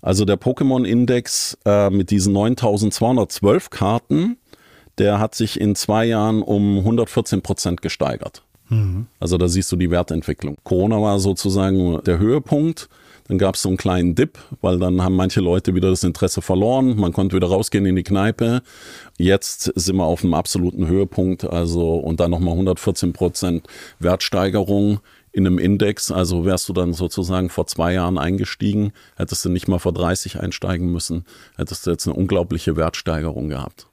Also der Pokémon-Index mit diesen 9.212 Karten, der hat sich in 2 Jahren um 114% gesteigert. Also da siehst du die Wertentwicklung. Corona war sozusagen der Höhepunkt. Dann gab es so einen kleinen Dip, weil dann haben manche Leute wieder das Interesse verloren. Man konnte wieder rausgehen in die Kneipe. Jetzt sind wir auf einem absoluten Höhepunkt. Also und dann nochmal 114% Wertsteigerung in einem Index. Also wärst du dann sozusagen vor 2 Jahren eingestiegen, hättest du nicht mal vor 30 einsteigen müssen, hättest du jetzt eine unglaubliche Wertsteigerung gehabt.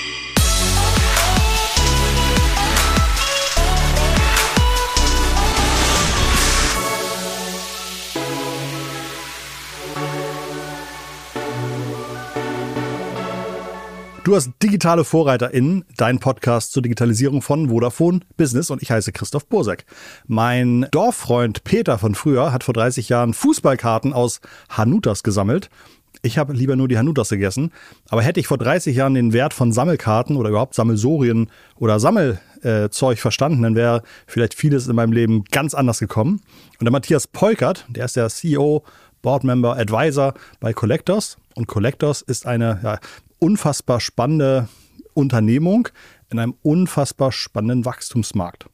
Du hast digitale VorreiterInnen, dein Podcast zur Digitalisierung von Vodafone Business und ich heiße Christoph Bursek. Mein Dorffreund Peter von früher hat vor 30 Jahren Fußballkarten aus Hanutas gesammelt. Ich habe lieber nur die Hanutas gegessen, aber hätte ich vor 30 Jahren den Wert von Sammelkarten oder überhaupt Sammelsorien oder Sammelzeug verstanden, dann wäre vielleicht vieles in meinem Leben ganz anders gekommen. Und der Matthias Peukert, der ist der CEO, Boardmember, Advisor bei Collectors und Collectors ist eine unfassbar spannende Unternehmung in einem unfassbar spannenden Wachstumsmarkt.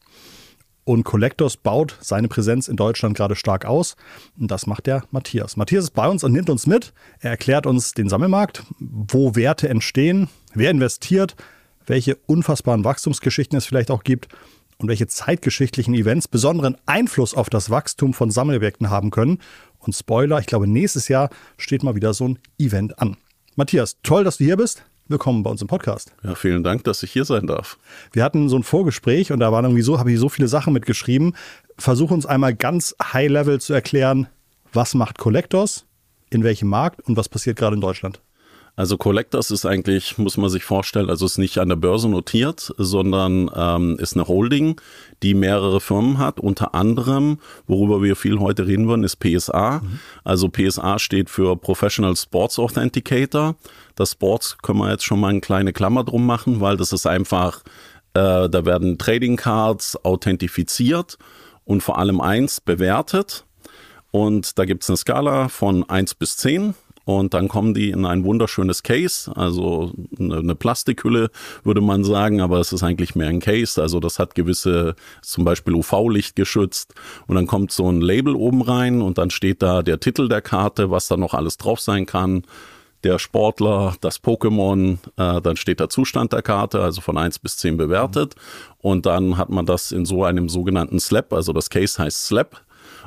Und Collectors baut seine Präsenz in Deutschland gerade stark aus. Und das macht der Matthias. Matthias ist bei uns und nimmt uns mit. Er erklärt uns den Sammelmarkt, wo Werte entstehen, wer investiert, welche unfassbaren Wachstumsgeschichten es vielleicht auch gibt und welche zeitgeschichtlichen Events besonderen Einfluss auf das Wachstum von Sammelobjekten haben können. Und Spoiler, ich glaube, nächstes Jahr steht mal wieder so ein Event an. Matthias, toll, dass du hier bist. Willkommen bei uns im Podcast. Ja, vielen Dank, dass ich hier sein darf. Wir hatten so ein Vorgespräch und da waren irgendwie habe ich so viele Sachen mitgeschrieben. Versuch uns einmal ganz high-level zu erklären, was macht Collectors, in welchem Markt und was passiert gerade in Deutschland? Also Collectors ist eigentlich, muss man sich vorstellen, also ist nicht an der Börse notiert, sondern ist eine Holding, die mehrere Firmen hat. Unter anderem, worüber wir viel heute reden wollen, ist PSA. Also PSA steht für Professional Sports Authenticator. Das Sports können wir jetzt schon mal eine kleine Klammer drum machen, weil das ist einfach, da werden Trading Cards authentifiziert und vor allem eins bewertet. Und da gibt es eine Skala von 1 bis 10. Und dann kommen die in ein wunderschönes Case, also eine Plastikhülle würde man sagen, aber es ist eigentlich mehr ein Case, also das hat gewisse, zum Beispiel UV-Licht geschützt und dann kommt so ein Label oben rein und dann steht da der Titel der Karte, was da noch alles drauf sein kann, der Sportler, das Pokémon, dann steht der Zustand der Karte, also von 1 bis 10 bewertet und dann hat man das in so einem sogenannten Slab, also das Case heißt Slab.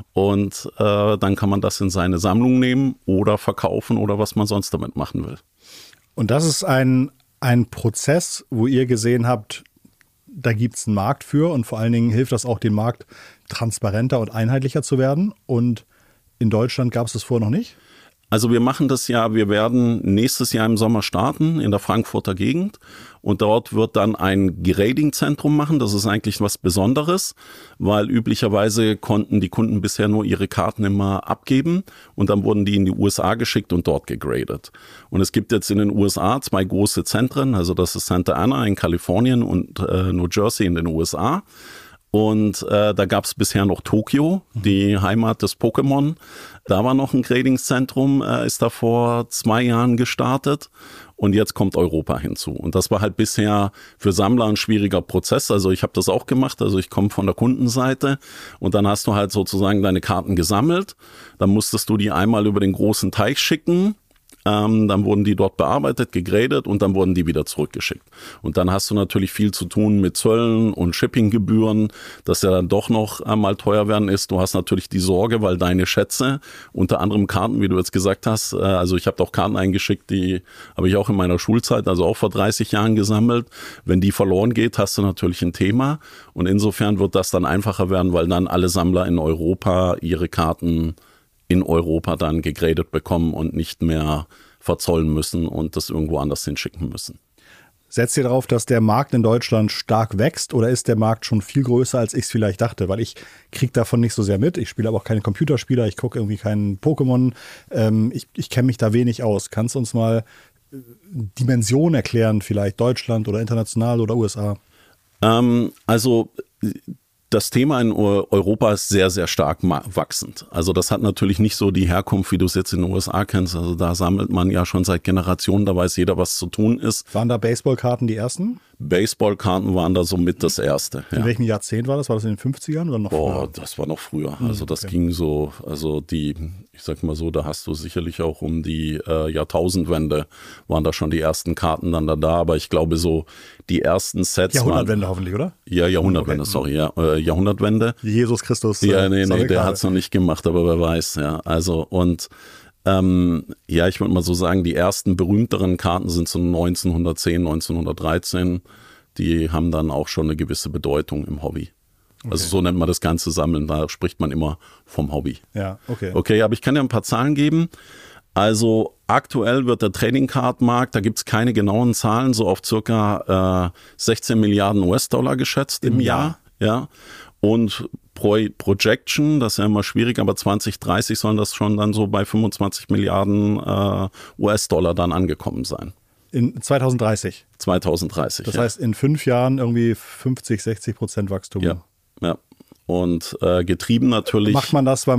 Und dann kann man das in seine Sammlung nehmen oder verkaufen oder was man sonst damit machen will. Und das ist ein Prozess, wo ihr gesehen habt, da gibt es einen Markt für und vor allen Dingen hilft das auch, den Markt transparenter und einheitlicher zu werden. Und in Deutschland gab es das vorher noch nicht? Also wir machen das ja, wir werden nächstes Jahr im Sommer starten in der Frankfurter Gegend und dort wird dann ein Grading-Zentrum machen. Das ist eigentlich was Besonderes, weil üblicherweise konnten die Kunden bisher nur ihre Karten immer abgeben und dann wurden die in die USA geschickt und dort gegradet. Und es gibt jetzt in den USA 2 große Zentren, also das ist Santa Ana in Kalifornien und New Jersey in den USA. Und da gab es bisher noch Tokio, die Heimat des Pokémon. Da war noch ein Gradingzentrum, ist da vor 2 Jahren gestartet. Und jetzt kommt Europa hinzu. Und das war halt bisher für Sammler ein schwieriger Prozess. Also ich habe das auch gemacht. Also ich komme von der Kundenseite. Und dann hast du halt sozusagen deine Karten gesammelt. Dann musstest du die einmal über den großen Teich schicken. Dann wurden die dort bearbeitet, gegradet und dann wurden die wieder zurückgeschickt. Und dann hast du natürlich viel zu tun mit Zöllen und Shippinggebühren, das ja dann doch noch einmal teuer werden ist. Du hast natürlich die Sorge, weil deine Schätze, unter anderem Karten, wie du jetzt gesagt hast, also ich habe auch Karten eingeschickt, die habe ich auch in meiner Schulzeit, also auch vor 30 Jahren gesammelt. Wenn die verloren geht, hast du natürlich ein Thema. Und insofern wird das dann einfacher werden, weil dann alle Sammler in Europa ihre Karten in Europa dann gegradet bekommen und nicht mehr verzollen müssen und das irgendwo anders hinschicken müssen. Setzt ihr darauf, dass der Markt in Deutschland stark wächst oder ist der Markt schon viel größer, als ich es vielleicht dachte? Weil ich kriege davon nicht so sehr mit. Ich spiele aber auch keine Computerspieler, ich gucke irgendwie keinen Pokémon. Ich kenne mich da wenig aus. Kannst du uns mal Dimensionen erklären, vielleicht Deutschland oder international oder USA? Also Das Thema in Europa ist sehr, sehr stark wachsend. Also das hat natürlich nicht so die Herkunft, wie du es jetzt in den USA kennst. Also da sammelt man ja schon seit Generationen, da weiß jeder, was zu tun ist. Waren da Baseballkarten die ersten? Baseballkarten waren da so mit das Erste. In welchem Jahrzehnt war das? War das in den 50ern oder noch früher? Das war noch früher. Also das ging so, also ich sag mal so, da hast du sicherlich auch um die Jahrtausendwende waren da schon die ersten Karten dann da. Aber ich glaube so, die ersten Sets Jahrhundertwende hoffentlich, oder? Ja, Jahrhundertwende, sorry, Jahrhundertwende. Jesus Christus. Ja, nee, der hat's noch nicht gemacht, aber wer weiß, ja. Also und ich würde mal so sagen, die ersten berühmteren Karten sind so 1910, 1913. Die haben dann auch schon eine gewisse Bedeutung im Hobby. Okay. Also so nennt man das ganze Sammeln, da spricht man immer vom Hobby. Ja, okay. Okay, aber ich kann dir ein paar Zahlen geben. Also aktuell wird der Trading Card Markt, da gibt es keine genauen Zahlen, so auf circa 16 Milliarden US-Dollar geschätzt im Jahr. Ja. Und Projection, das ist ja immer schwierig, aber 2030 sollen das schon dann so bei 25 Milliarden US-Dollar dann angekommen sein. In 2030? 2030, Das heißt, in 5 Jahren irgendwie 50-60% Wachstum. Ja. Und getrieben natürlich. Macht man das,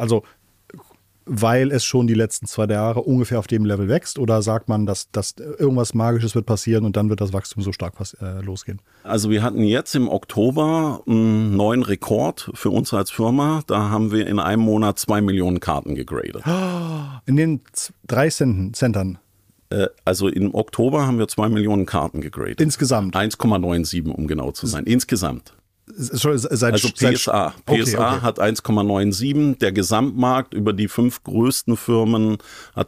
weil es schon die letzten 2 Jahre ungefähr auf dem Level wächst, oder sagt man, dass irgendwas Magisches wird passieren und dann wird das Wachstum so stark losgehen? Also wir hatten jetzt im Oktober einen neuen Rekord für uns als Firma. Da haben wir in einem Monat 2 Millionen Karten gegradet. In den 3 Centern? Also im Oktober haben wir 2 Millionen Karten gegradet. Insgesamt? 1,97, um genau zu sein. Insgesamt. Also PSA. PSA hat 1,97. Der Gesamtmarkt über die 5 größten Firmen hat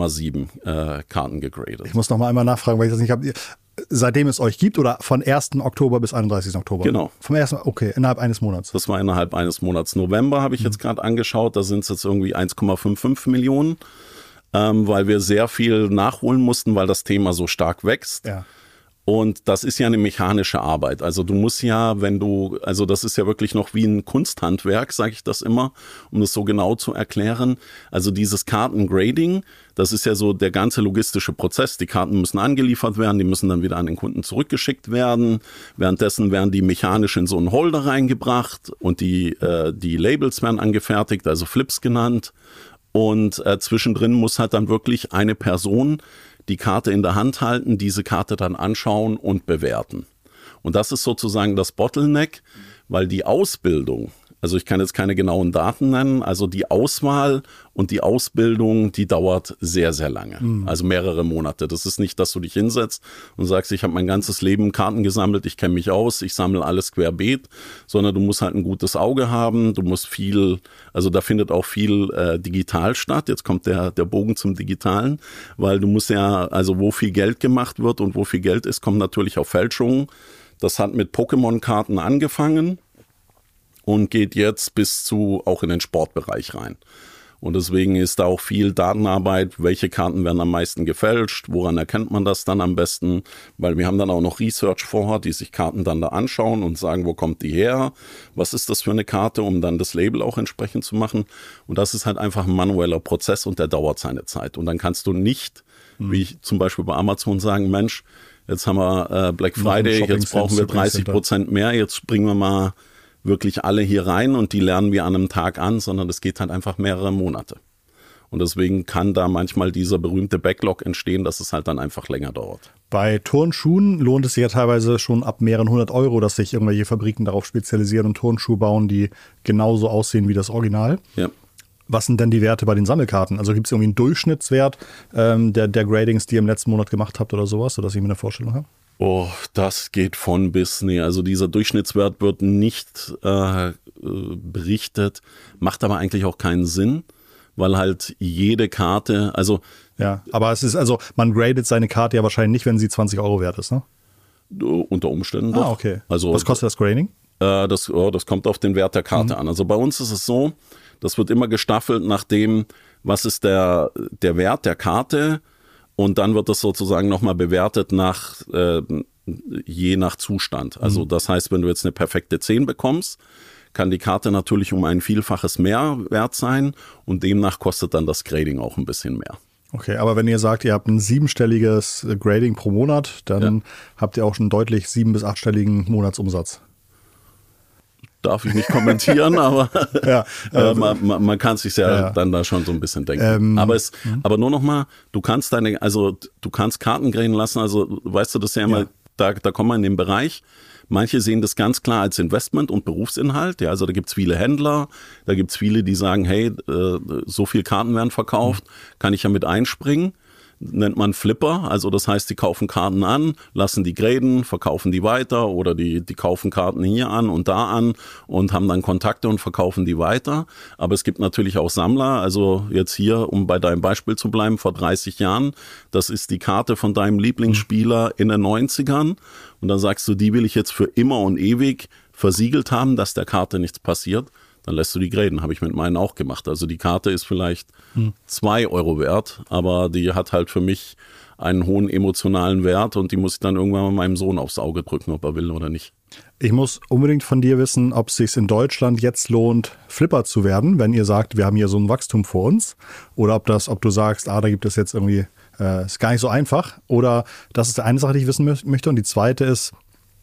2,7 Karten gegradet. Ich muss noch mal einmal nachfragen, weil ich das nicht habe. Seitdem es euch gibt oder von 1. Oktober bis 31. Oktober? Genau. Vom 1. Okay, innerhalb eines Monats. Das war innerhalb eines Monats. November habe ich jetzt gerade angeschaut, da sind es jetzt irgendwie 1,55 Millionen, weil wir sehr viel nachholen mussten, weil das Thema so stark wächst. Ja. Und das ist ja eine mechanische Arbeit. Also du musst ja, also das ist ja wirklich noch wie ein Kunsthandwerk, sage ich das immer, um das so genau zu erklären. Also dieses Kartengrading, das ist ja so der ganze logistische Prozess. Die Karten müssen angeliefert werden, die müssen dann wieder an den Kunden zurückgeschickt werden. Währenddessen werden die mechanisch in so einen Holder reingebracht und die Labels werden angefertigt, also Flips genannt. Und zwischendrin muss halt dann wirklich eine Person die Karte in der Hand halten, diese Karte dann anschauen und bewerten. Und das ist sozusagen das Bottleneck, weil die Ausbildung, also ich kann jetzt keine genauen Daten nennen, also die Auswahl und die Ausbildung, die dauert sehr, sehr lange. Also mehrere Monate. Das ist nicht, dass du dich hinsetzt und sagst, ich habe mein ganzes Leben Karten gesammelt, ich kenne mich aus, ich sammle alles querbeet, sondern du musst halt ein gutes Auge haben, du musst viel, also da findet auch viel digital statt. Jetzt kommt der Bogen zum Digitalen, weil du musst ja, also wo viel Geld gemacht wird und wo viel Geld ist, kommt natürlich auf Fälschungen. Das hat mit Pokémon-Karten angefangen und geht jetzt bis zu auch in den Sportbereich rein. Und deswegen ist da auch viel Datenarbeit, welche Karten werden am meisten gefälscht, woran erkennt man das dann am besten, weil wir haben dann auch noch Research vorher, die sich Karten dann da anschauen und sagen, wo kommt die her, was ist das für eine Karte, um dann das Label auch entsprechend zu machen. Und das ist halt einfach ein manueller Prozess und der dauert seine Zeit. Und dann kannst du nicht, wie ich zum Beispiel bei Amazon sagen, Mensch, jetzt haben wir Black Friday, jetzt brauchen wir 30% mehr, jetzt bringen wir mal wirklich alle hier rein und die lernen wir an einem Tag an, sondern das geht halt einfach mehrere Monate. Und deswegen kann da manchmal dieser berühmte Backlog entstehen, dass es halt dann einfach länger dauert. Bei Turnschuhen lohnt es sich ja teilweise schon ab mehreren 100 €, dass sich irgendwelche Fabriken darauf spezialisieren und Turnschuhe bauen, die genauso aussehen wie das Original. Ja. Was sind denn die Werte bei den Sammelkarten? Also gibt es irgendwie einen Durchschnittswert der Gradings, die ihr im letzten Monat gemacht habt oder sowas, sodass ich mir eine Vorstellung habe? Oh, das geht von bis, nee, also dieser Durchschnittswert wird nicht berichtet, macht aber eigentlich auch keinen Sinn, weil halt jede Karte, also... Ja, aber es ist, also man gradet seine Karte ja wahrscheinlich nicht, wenn sie 20 € wert ist, ne? Unter Umständen doch. Ah, okay. Also, was kostet das Grading? Das kommt auf den Wert der Karte an. Also bei uns ist es so, das wird immer gestaffelt nach dem, was ist der Wert der Karte. Und dann wird das sozusagen nochmal bewertet je nach Zustand. Also das heißt, wenn du jetzt eine perfekte 10 bekommst, kann die Karte natürlich um ein Vielfaches mehr wert sein und demnach kostet dann das Grading auch ein bisschen mehr. Okay, aber wenn ihr sagt, ihr habt ein 7-stelliges Grading pro Monat, dann habt ihr auch schon deutlich 7- bis 8-stelligen Monatsumsatz. darf ich nicht kommentieren, aber Ja, man kann es sich dann da schon so ein bisschen denken. Aber nur noch mal, du kannst Karten graden lassen, also weißt du, das ist ja immer, da kommen wir in den Bereich. Manche sehen das ganz klar als Investment und Berufsinhalt. Ja, also da gibt's viele Händler, da gibt's viele, die sagen, hey, so viel Karten werden verkauft, kann ich ja mit einspringen. Nennt man Flipper, also das heißt, die kaufen Karten an, lassen die graden, verkaufen die weiter oder die kaufen Karten hier an und da an und haben dann Kontakte und verkaufen die weiter. Aber es gibt natürlich auch Sammler, also jetzt hier, um bei deinem Beispiel zu bleiben, vor 30 Jahren, das ist die Karte von deinem Lieblingsspieler in den 90ern und dann sagst du, die will ich jetzt für immer und ewig versiegelt haben, dass der Karte nichts passiert. Dann lässt du die graden, habe ich mit meinen auch gemacht. Also die Karte ist vielleicht 2 Euro wert, aber die hat halt für mich einen hohen emotionalen Wert und die muss ich dann irgendwann mal meinem Sohn aufs Auge drücken, ob er will oder nicht. Ich muss unbedingt von dir wissen, ob es sich in Deutschland jetzt lohnt, Flipper zu werden, wenn ihr sagt, wir haben hier so ein Wachstum vor uns. Oder ob du sagst, da gibt es jetzt irgendwie, ist gar nicht so einfach. Oder das ist die eine Sache, die ich wissen möchte. Und die zweite ist,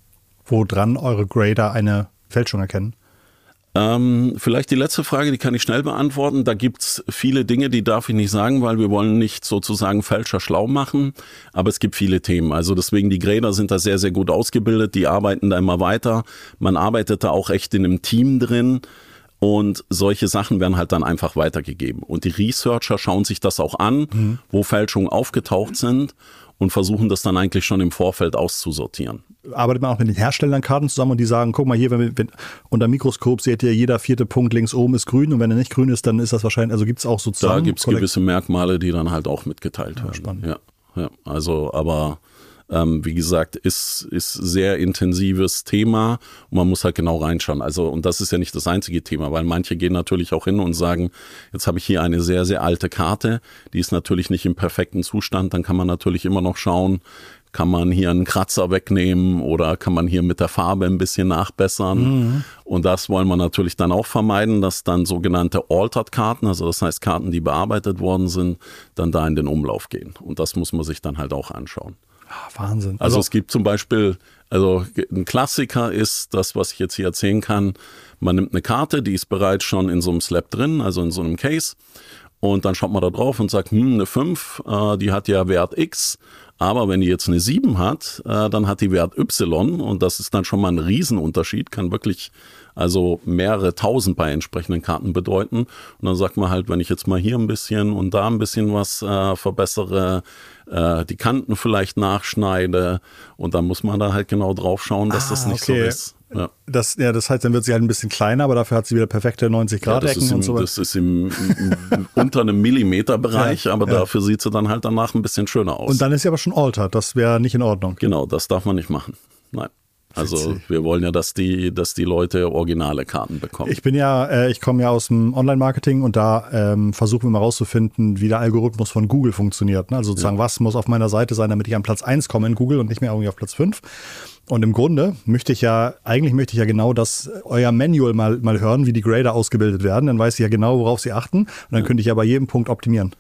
woran eure Grader eine Fälschung erkennen. Vielleicht die letzte Frage, die kann ich schnell beantworten. Da gibt's viele Dinge, die darf ich nicht sagen, weil wir wollen nicht sozusagen Fälscher schlau machen. Aber es gibt viele Themen. Also deswegen, die Grader sind da sehr, sehr gut ausgebildet. Die arbeiten da immer weiter. Man arbeitet da auch echt in einem Team drin. Und solche Sachen werden halt dann einfach weitergegeben. Und die Researcher schauen sich das auch an, wo Fälschungen aufgetaucht sind und versuchen das dann eigentlich schon im Vorfeld auszusortieren. Arbeitet man auch mit den Herstellern Karten zusammen und die sagen, guck mal hier, wenn unter Mikroskop seht ihr, jeder 4. Punkt links oben ist grün und wenn er nicht grün ist, dann ist das wahrscheinlich, also gibt es auch sozusagen... Da gibt es gewisse Merkmale, die dann halt auch mitgeteilt werden. Spannend. Ja, also aber wie gesagt, ist sehr intensives Thema und man muss halt genau reinschauen. Also und das ist ja nicht das einzige Thema, weil manche gehen natürlich auch hin und sagen, jetzt habe ich hier eine sehr, sehr alte Karte, die ist natürlich nicht im perfekten Zustand, dann kann man natürlich immer noch schauen, kann man hier einen Kratzer wegnehmen oder kann man hier mit der Farbe ein bisschen nachbessern. Und das wollen wir natürlich dann auch vermeiden, dass dann sogenannte Altered-Karten, also das heißt Karten, die bearbeitet worden sind, dann da in den Umlauf gehen. Und das muss man sich dann halt auch anschauen. Wahnsinn. Also es gibt zum Beispiel, also ein Klassiker ist das, was ich jetzt hier erzählen kann, man nimmt eine Karte, die ist bereits schon in so einem Slab drin, also in so einem Case. Und dann schaut man da drauf und sagt, eine 5, die hat ja Wert X, aber wenn die jetzt eine 7 hat, dann hat die Wert Y und das ist dann schon mal ein Riesenunterschied, kann wirklich also mehrere tausend bei entsprechenden Karten bedeuten. Und dann sagt man halt, wenn ich jetzt mal hier ein bisschen und da ein bisschen was verbessere, die Kanten vielleicht nachschneide und dann muss man da halt genau drauf schauen, dass das nicht so ist. Ja. Das heißt, dann wird sie halt ein bisschen kleiner, aber dafür hat sie wieder perfekte 90-Grad-Ecken und so. Das ist unter einem Millimeterbereich, aber dafür sieht sie dann halt danach ein bisschen schöner aus. Und dann ist sie aber schon altered, das wäre nicht in Ordnung. Genau, das darf man nicht machen. Nein. Also wir wollen ja, dass die Leute originale Karten bekommen. Ich komme ja aus dem Online-Marketing und da versuchen wir mal rauszufinden, wie der Algorithmus von Google funktioniert. Also sozusagen, was muss auf meiner Seite sein, damit ich an Platz 1 komme in Google und nicht mehr irgendwie auf Platz 5. Und im Grunde möchte ich ja genau das, euer Manual mal hören, wie die Grader ausgebildet werden. Dann weiß ich ja genau, worauf sie achten. Und dann könnte ich ja bei jedem Punkt optimieren.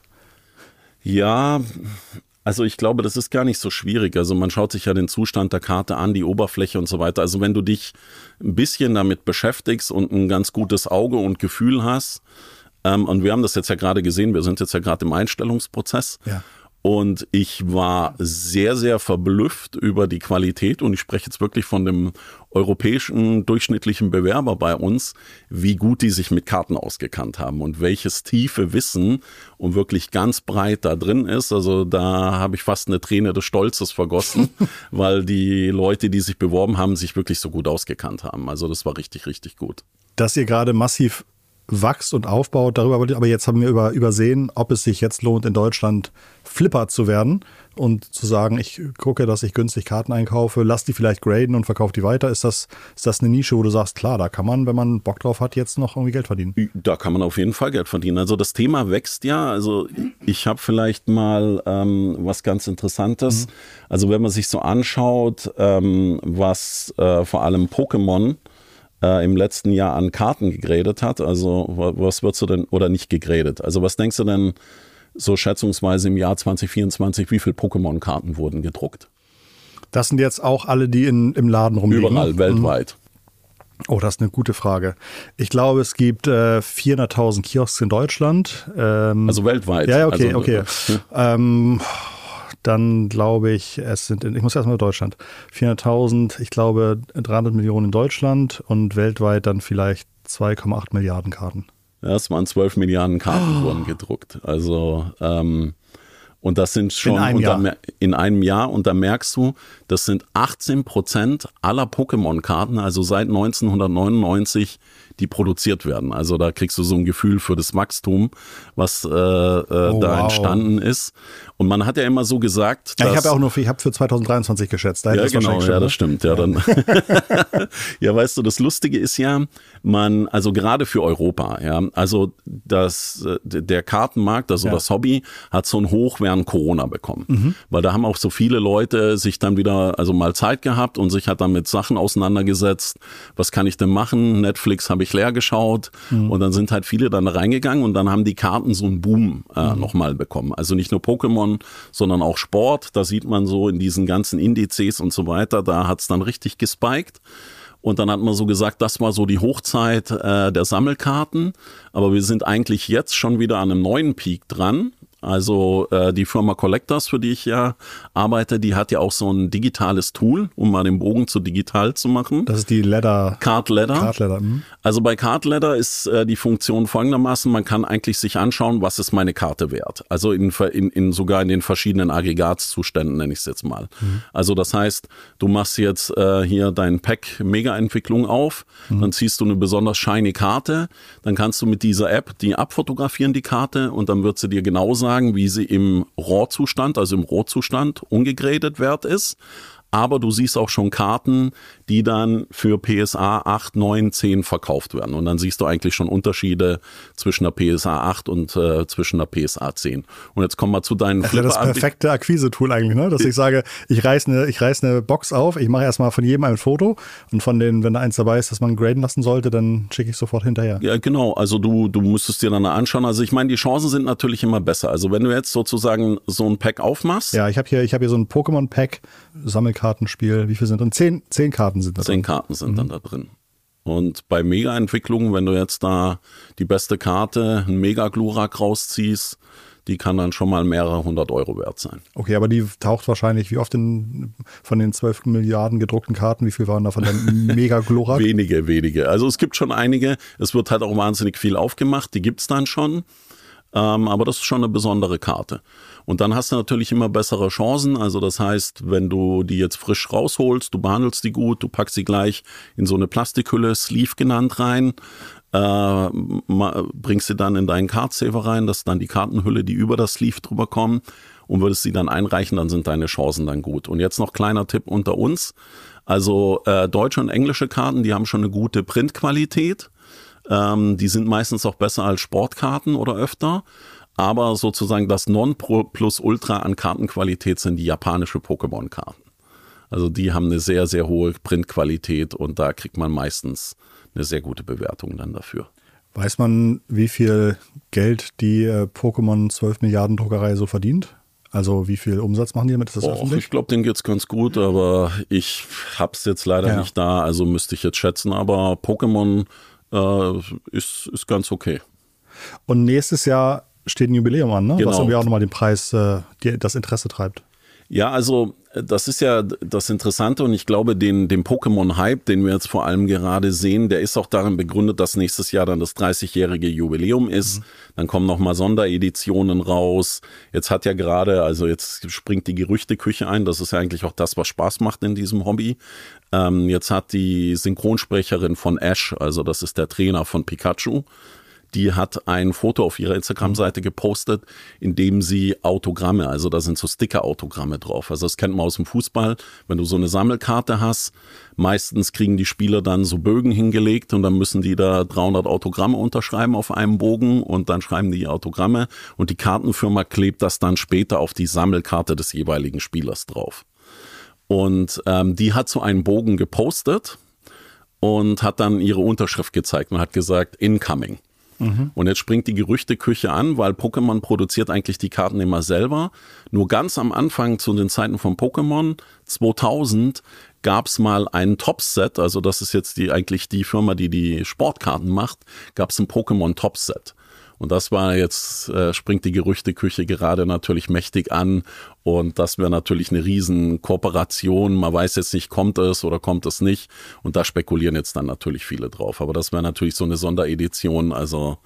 Ja, also ich glaube, das ist gar nicht so schwierig. Also man schaut sich ja den Zustand der Karte an, die Oberfläche und so weiter. Also wenn du dich ein bisschen damit beschäftigst und ein ganz gutes Auge und Gefühl hast, und wir haben das jetzt ja gerade gesehen, wir sind jetzt ja gerade im Einstellungsprozess. Ja. Und ich war sehr, sehr verblüfft über die Qualität und ich spreche jetzt wirklich von dem europäischen durchschnittlichen Bewerber bei uns, wie gut die sich mit Karten ausgekannt haben und welches tiefe Wissen und wirklich ganz breit da drin ist. Also da habe ich fast eine Träne des Stolzes vergossen, weil die Leute, die sich beworben haben, sich wirklich so gut ausgekannt haben. Also das war richtig, richtig gut. Dass ihr gerade massiv wächst und aufbaut, aber jetzt haben wir übersehen, ob es sich jetzt lohnt, in Deutschland Flipper zu werden und zu sagen, ich gucke, dass ich günstig Karten einkaufe, lass die vielleicht graden und verkaufe die weiter. Ist das eine Nische, wo du sagst, klar, da kann man, wenn man Bock drauf hat, jetzt noch irgendwie Geld verdienen? Da kann man auf jeden Fall Geld verdienen. Also das Thema wächst ja. Also ich habe vielleicht mal was ganz Interessantes. Also wenn man sich so anschaut, was vor allem Pokémon im letzten Jahr an Karten gegradet hat. Also was würdest du denn, oder nicht gegradet, also was denkst du denn so schätzungsweise im Jahr 2024, wie viele Pokémon-Karten wurden gedruckt? Das sind jetzt auch alle, die im Laden rumliegen? Überall, weltweit. Oh, das ist eine gute Frage. Ich glaube, es gibt 400.000 Kiosks in Deutschland. Also weltweit. Ja, okay, also, okay. Dann glaube ich, ich muss erstmal Deutschland. 400.000, ich glaube 300 Millionen in Deutschland und weltweit dann vielleicht 2,8 Milliarden Karten. Ja, es waren 12 Milliarden Karten wurden gedruckt. Also und das sind schon in einem Jahr. Und da merkst du, das sind 18% aller Pokémon-Karten, also seit 1999, die produziert werden. Also da kriegst du so ein Gefühl für das Wachstum, was da entstanden ist. Und man hat ja immer so gesagt, dass... Ich habe für 2023 geschätzt. Ja, genau, ja, das stimmt. Ja, dann. Ja, weißt du, das Lustige ist ja, also gerade für Europa, ja, also der Kartenmarkt, also das Hobby, hat so einen Hoch während Corona bekommen. Weil da haben auch so viele Leute sich dann wieder, also mal Zeit gehabt und sich hat dann mit Sachen auseinandergesetzt. Was kann ich denn machen? Netflix habe ich leer geschaut. Und dann sind halt viele dann reingegangen und dann haben die Karten so einen Boom nochmal bekommen. Also nicht nur Pokémon, sondern auch Sport. Da sieht man so in diesen ganzen Indizes und so weiter, da hat es dann richtig gespiked. Und dann hat man so gesagt, das war so die Hochzeit der Sammelkarten. Aber wir sind eigentlich jetzt schon wieder an einem neuen Peak dran. Also die Firma Collectors, für die ich ja arbeite, die hat ja auch so ein digitales Tool, um mal den Bogen zu digital zu machen. Das ist die Card Ladder. Mhm. Also bei Card Ladder ist die Funktion folgendermaßen, man kann eigentlich sich anschauen, was ist meine Karte wert. Also sogar in den verschiedenen Aggregatzuständen, nenne ich es jetzt mal. Also das heißt, du machst jetzt hier dein Pack Mega-Entwicklung auf, dann ziehst du eine besonders shiny Karte, dann kannst du mit dieser App die abfotografieren, die Karte, und dann wird sie dir genau sagen, wie sie im RAW-Zustand, also im Rohzustand, ungegradet wert ist. Aber du siehst auch schon Karten, die dann für PSA 8, 9, 10 verkauft werden. Und dann siehst du eigentlich schon Unterschiede zwischen der PSA 8 und zwischen der PSA 10. Und jetzt kommen wir zu deinen Flipper. Das ist das perfekte Akquise-Tool eigentlich, ne? Dass ich sage, ich reiß eine Box auf, ich mache erstmal von jedem ein Foto und von denen, wenn da eins dabei ist, dass man graden lassen sollte, dann schicke ich sofort hinterher. Ja, genau. Also du müsstest dir dann anschauen. Also ich meine, die Chancen sind natürlich immer besser. Also wenn du jetzt sozusagen so ein Pack aufmachst. Ja, ich habe hier so ein Pokémon-Pack, Sammelkartenspiel. Wie viel sind drin? 10 Karten sind da drin. 10 Karten sind dann da drin. Und bei Mega-Entwicklungen, wenn du jetzt da die beste Karte, einen Mega-Glurak rausziehst, die kann dann schon mal mehrere 100 € wert sein. Okay, aber die taucht wahrscheinlich, wie oft von den 12 Milliarden gedruckten Karten, wie viel waren da von der Mega-Glurak? Wenige. Also es gibt schon einige. Es wird halt auch wahnsinnig viel aufgemacht. Die gibt's dann schon. Aber das ist schon eine besondere Karte. Und dann hast du natürlich immer bessere Chancen. Also das heißt, wenn du die jetzt frisch rausholst, du behandelst die gut, du packst sie gleich in so eine Plastikhülle, Sleeve genannt, rein, bringst sie dann in deinen Cardsaver rein, das ist dann die Kartenhülle, die über das Sleeve drüber kommen, und würdest sie dann einreichen, dann sind deine Chancen dann gut. Und jetzt noch kleiner Tipp unter uns. Also deutsche und englische Karten, die haben schon eine gute Printqualität. Die sind meistens auch besser als Sportkarten oder öfter. Aber sozusagen das Nonplusultra an Kartenqualität sind die japanische Pokémon-Karten. Also die haben eine sehr, sehr hohe Printqualität und da kriegt man meistens eine sehr gute Bewertung dann dafür. Weiß man, wie viel Geld die Pokémon 12 Milliarden Druckerei so verdient? Also wie viel Umsatz machen die damit? Ist das öffentlich? Ich glaube, denen geht's ganz gut, aber ich hab's jetzt leider nicht da, also müsste ich jetzt schätzen. Aber Pokémon ist ganz okay. Und nächstes Jahr steht ein Jubiläum an, ne? Genau. Was irgendwie auch nochmal den Preis, das Interesse treibt. Ja, also das ist ja das Interessante, und ich glaube, den Pokémon-Hype, den wir jetzt vor allem gerade sehen, der ist auch darin begründet, dass nächstes Jahr dann das 30-jährige Jubiläum ist. Dann kommen nochmal Sondereditionen raus. Jetzt hat ja gerade, also jetzt springt die Gerüchteküche ein, das ist ja eigentlich auch das, was Spaß macht in diesem Hobby. Jetzt hat die Synchronsprecherin von Ash, also das ist der Trainer von Pikachu, die hat ein Foto auf ihrer Instagram-Seite gepostet, in dem sie Autogramme, also da sind so Sticker-Autogramme drauf. Also das kennt man aus dem Fußball. Wenn du so eine Sammelkarte hast, meistens kriegen die Spieler dann so Bögen hingelegt und dann müssen die da 300 Autogramme unterschreiben auf einem Bogen und dann schreiben die Autogramme und die Kartenfirma klebt das dann später auf die Sammelkarte des jeweiligen Spielers drauf. Und die hat so einen Bogen gepostet und hat dann ihre Unterschrift gezeigt und hat gesagt, incoming. Und jetzt springt die Gerüchteküche an, weil Pokémon produziert eigentlich die Karten immer selber. Nur ganz am Anfang zu den Zeiten von Pokémon 2000 gab es mal ein Topset, also das ist jetzt eigentlich die Firma, die die Sportkarten macht, gab es ein Pokémon Topset. Und das war jetzt, springt die Gerüchteküche gerade natürlich mächtig an und das wäre natürlich eine riesen Kooperation. Man weiß jetzt nicht, kommt es oder kommt es nicht und da spekulieren jetzt dann natürlich viele drauf. Aber das wäre natürlich so eine Sonderedition, also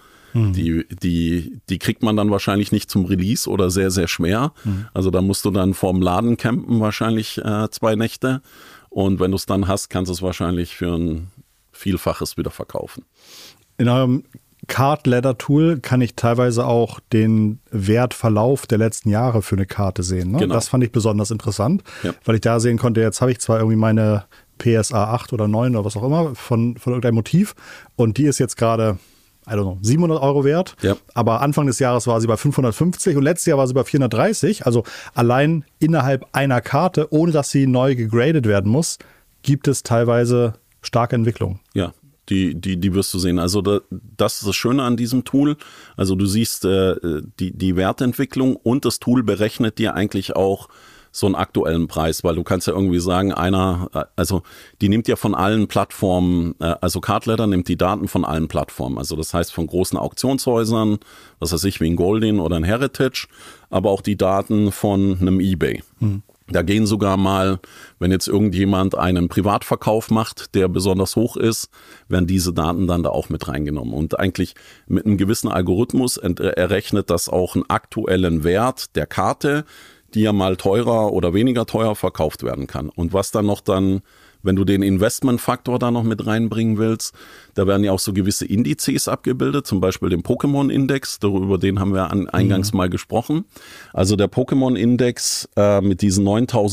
die kriegt man dann wahrscheinlich nicht zum Release oder sehr, sehr schwer. Also da musst du dann vorm Laden campen wahrscheinlich 2 Nächte und wenn du es dann hast, kannst du es wahrscheinlich für ein Vielfaches wieder verkaufen. In eurem Card-Ladder-Tool kann ich teilweise auch den Wertverlauf der letzten Jahre für eine Karte sehen. Ne? Genau. Das fand ich besonders interessant, weil ich da sehen konnte, jetzt habe ich zwar irgendwie meine PSA 8 oder 9 oder was auch immer von irgendeinem Motiv und die ist jetzt gerade, I don't know, 700 Euro wert, aber Anfang des Jahres war sie bei 550 und letztes Jahr war sie bei 430, also allein innerhalb einer Karte, ohne dass sie neu gegradet werden muss, gibt es teilweise starke Entwicklungen. Ja. Die wirst du sehen. Also das ist das Schöne an diesem Tool. Also du siehst die Wertentwicklung und das Tool berechnet dir eigentlich auch so einen aktuellen Preis, weil du kannst ja irgendwie sagen, also die nimmt ja von allen Plattformen, also Cardladder nimmt die Daten von allen Plattformen. Also das heißt von großen Auktionshäusern, was weiß ich, wie ein Goldin oder ein Heritage, aber auch die Daten von einem eBay. Da gehen sogar mal, wenn jetzt irgendjemand einen Privatverkauf macht, der besonders hoch ist, werden diese Daten dann da auch mit reingenommen. Und eigentlich mit einem gewissen Algorithmus errechnet das auch einen aktuellen Wert der Karte, die ja mal teurer oder weniger teuer verkauft werden kann. Und was dann noch wenn du den Investmentfaktor da noch mit reinbringen willst, da werden ja auch so gewisse Indizes abgebildet, zum Beispiel den Pokémon-Index, über den haben wir eingangs mal gesprochen. Also der Pokémon-Index mit diesen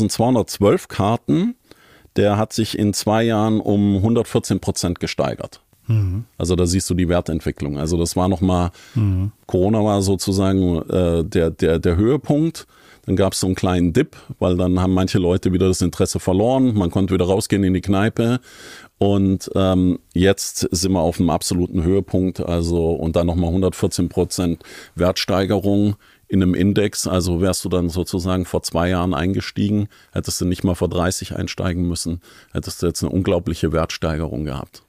9.212 Karten, der hat sich in 2 Jahren um 114% gesteigert. Also da siehst du die Wertentwicklung. Also das war nochmal, Corona war sozusagen der Höhepunkt. Dann gab es so einen kleinen Dip, weil dann haben manche Leute wieder das Interesse verloren. Man konnte wieder rausgehen in die Kneipe. Und jetzt sind wir auf einem absoluten Höhepunkt. Also und dann nochmal 114% Wertsteigerung in einem Index. Also wärst du dann sozusagen vor 2 Jahren eingestiegen, hättest du nicht mal vor 30 einsteigen müssen, hättest du jetzt eine unglaubliche Wertsteigerung gehabt.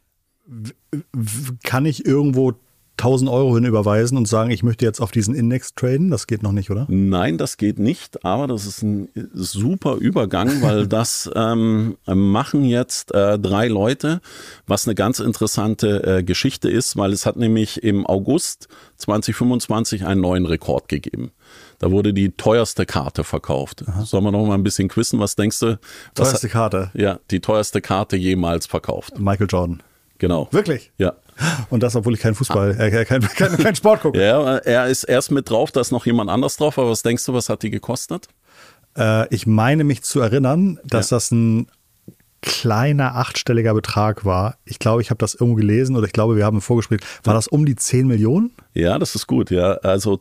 Kann ich irgendwo 1.000 Euro hin überweisen und sagen, ich möchte jetzt auf diesen Index traden? Das geht noch nicht, oder? Nein, das geht nicht, aber das ist ein super Übergang, weil das machen jetzt 3 Leute, was eine ganz interessante Geschichte ist, weil es hat nämlich im August 2025 einen neuen Rekord gegeben. Da wurde die teuerste Karte verkauft. Sollen wir noch mal ein bisschen quizzen? Was denkst du? Teuerste Karte? Ja, die teuerste Karte jemals verkauft. Michael Jordan. Genau. Wirklich? Ja. Und das, obwohl ich keinen Fußball, kein Sport gucke. Ja, er ist erst mit drauf, da ist noch jemand anders drauf. Aber was denkst du, was hat die gekostet? Ich meine mich zu erinnern, dass das ein kleiner 8-stelliger Betrag war. Ich glaube, ich habe das irgendwo gelesen oder ich glaube, wir haben im Vorgespräch. War das um die 10 Millionen? Ja, das ist gut. Ja, also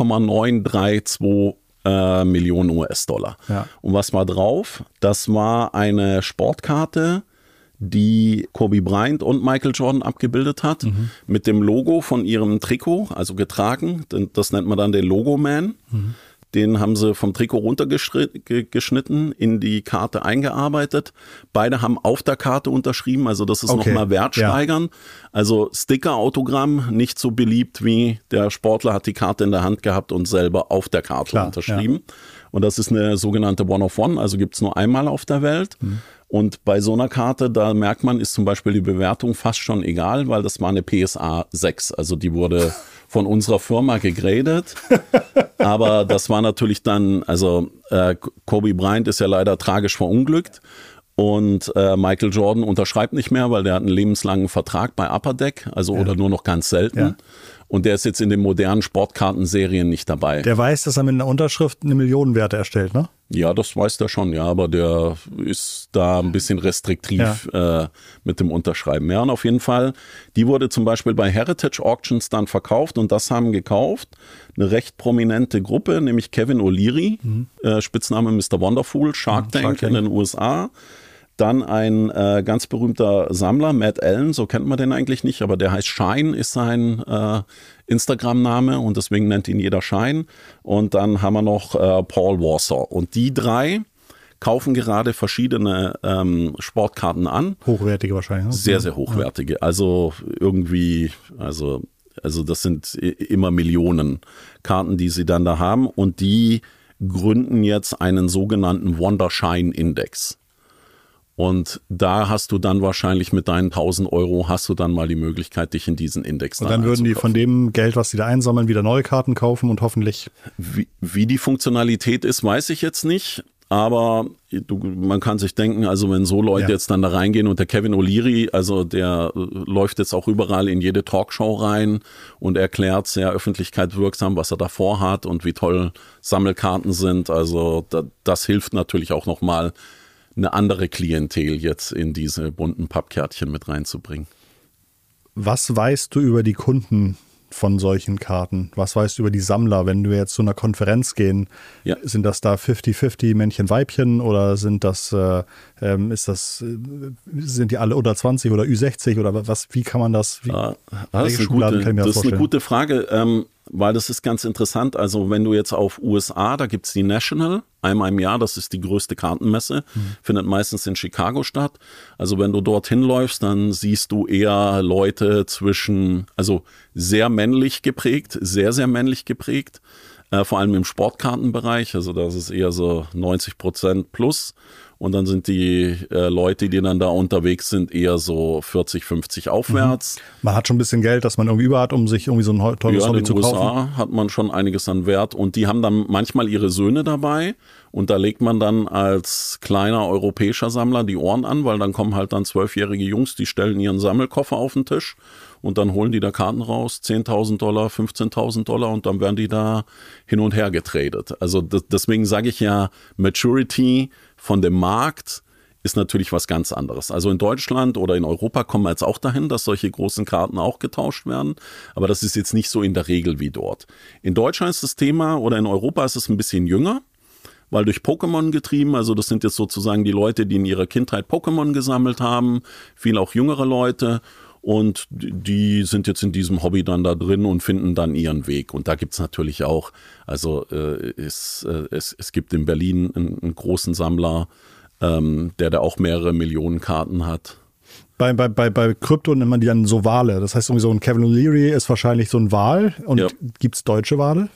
12,932 Millionen US-Dollar. Ja. Und was war drauf? Das war eine Sportkarte, die Kobe Bryant und Michael Jordan abgebildet hat, mit dem Logo von ihrem Trikot, also getragen. Das nennt man dann den Logo-Man. Den haben sie vom Trikot runtergeschnitten, in die Karte eingearbeitet. Beide haben auf der Karte unterschrieben, also das ist nochmal wertsteigern. Ja. Also Sticker-Autogramm, nicht so beliebt wie der Sportler hat die Karte in der Hand gehabt und selber auf der Karte unterschrieben. Ja. Und das ist eine sogenannte One-of-One, also gibt es nur einmal auf der Welt. Und bei so einer Karte, da merkt man, ist zum Beispiel die Bewertung fast schon egal, weil das war eine PSA 6. Also die wurde von unserer Firma gegradet. Aber das war natürlich dann, also Kobe Bryant ist ja leider tragisch verunglückt. Und Michael Jordan unterschreibt nicht mehr, weil der hat einen lebenslangen Vertrag bei Upper Deck, also oder nur noch ganz selten. Ja. Und der ist jetzt in den modernen Sportkartenserien nicht dabei. Der weiß, dass er mit einer Unterschrift eine Millionenwerte erstellt, ne? Ja, das weiß der schon, ja, aber der ist da ein bisschen restriktiv mit dem Unterschreiben. Ja, und auf jeden Fall, die wurde zum Beispiel bei Heritage Auctions dann verkauft und das haben gekauft eine recht prominente Gruppe, nämlich Kevin O'Leary, Spitzname Mr. Wonderful, Shark Tank in den USA. Dann ein ganz berühmter Sammler, Matt Allen, so kennt man den eigentlich nicht, aber der heißt Shine, ist sein Instagram-Name und deswegen nennt ihn jeder Shine. Und dann haben wir noch Paul Warsaw. Und die drei kaufen gerade verschiedene Sportkarten an. Hochwertige wahrscheinlich. Ne? Sehr, sehr hochwertige. Also irgendwie, also das sind immer Millionen Karten, die sie dann da haben. Und die gründen jetzt einen sogenannten Wonder-Shine Index. Und da hast du dann wahrscheinlich mit deinen 1.000 € hast du dann mal die Möglichkeit, dich in diesen Index und dann würden die von dem Geld, was sie da einsammeln, wieder neue Karten kaufen und hoffentlich... Wie die Funktionalität ist, weiß ich jetzt nicht. Aber man kann sich denken, also wenn so Leute jetzt dann da reingehen und der Kevin O'Leary, also der läuft jetzt auch überall in jede Talkshow rein und erklärt sehr öffentlichkeitswirksam, was er da vorhat und wie toll Sammelkarten sind. Also das hilft natürlich auch nochmal, eine andere Klientel jetzt in diese bunten Pappkärtchen mit reinzubringen. Was weißt du über die Kunden von solchen Karten? Was weißt du über die Sammler, wenn wir jetzt zu einer Konferenz gehen? Ja. Sind das da 50-50 Männchen, Weibchen oder sind die alle unter 20 oder Ü60 oder was? Wie kann man das? Das ist eine gute Frage, weil das ist ganz interessant. Also wenn du jetzt auf USA, da gibt es die National, einmal im Jahr, das ist die größte Kartenmesse, findet meistens in Chicago statt. Also wenn du dorthin läufst, dann siehst du eher Leute also sehr männlich geprägt, sehr, sehr männlich geprägt, vor allem im Sportkartenbereich, also das ist eher so 90% plus. Und dann sind die Leute, die dann da unterwegs sind, eher so 40, 50 aufwärts. Man hat schon ein bisschen Geld, dass man irgendwie über hat, um sich irgendwie so ein teures Hobby zu kaufen. In den USA hat man schon einiges an Wert. Und die haben dann manchmal ihre Söhne dabei. Und da legt man dann als kleiner europäischer Sammler die Ohren an, weil dann kommen halt dann 12-jährige Jungs, die stellen ihren Sammelkoffer auf den Tisch. Und dann holen die da Karten raus, $10.000, $15.000 und dann werden die da hin und her getradet. Also deswegen sage ich ja, Maturity von dem Markt ist natürlich was ganz anderes. Also in Deutschland oder in Europa kommen wir jetzt auch dahin, dass solche großen Karten auch getauscht werden. Aber das ist jetzt nicht so in der Regel wie dort. In Deutschland ist das Thema oder in Europa ist es ein bisschen jünger, weil durch Pokémon getrieben, also das sind jetzt sozusagen die Leute, die in ihrer Kindheit Pokémon gesammelt haben, viele auch jüngere Leute. Und die sind jetzt in diesem Hobby dann da drin und finden dann ihren Weg. Und da gibt es natürlich auch, also es gibt in Berlin einen großen Sammler, der da auch mehrere Millionen Karten hat. Bei Krypto nennt man die dann so Wale. Das heißt, irgendwie so ein Kevin O'Leary ist wahrscheinlich so ein Wal. Und gibt es deutsche Wale?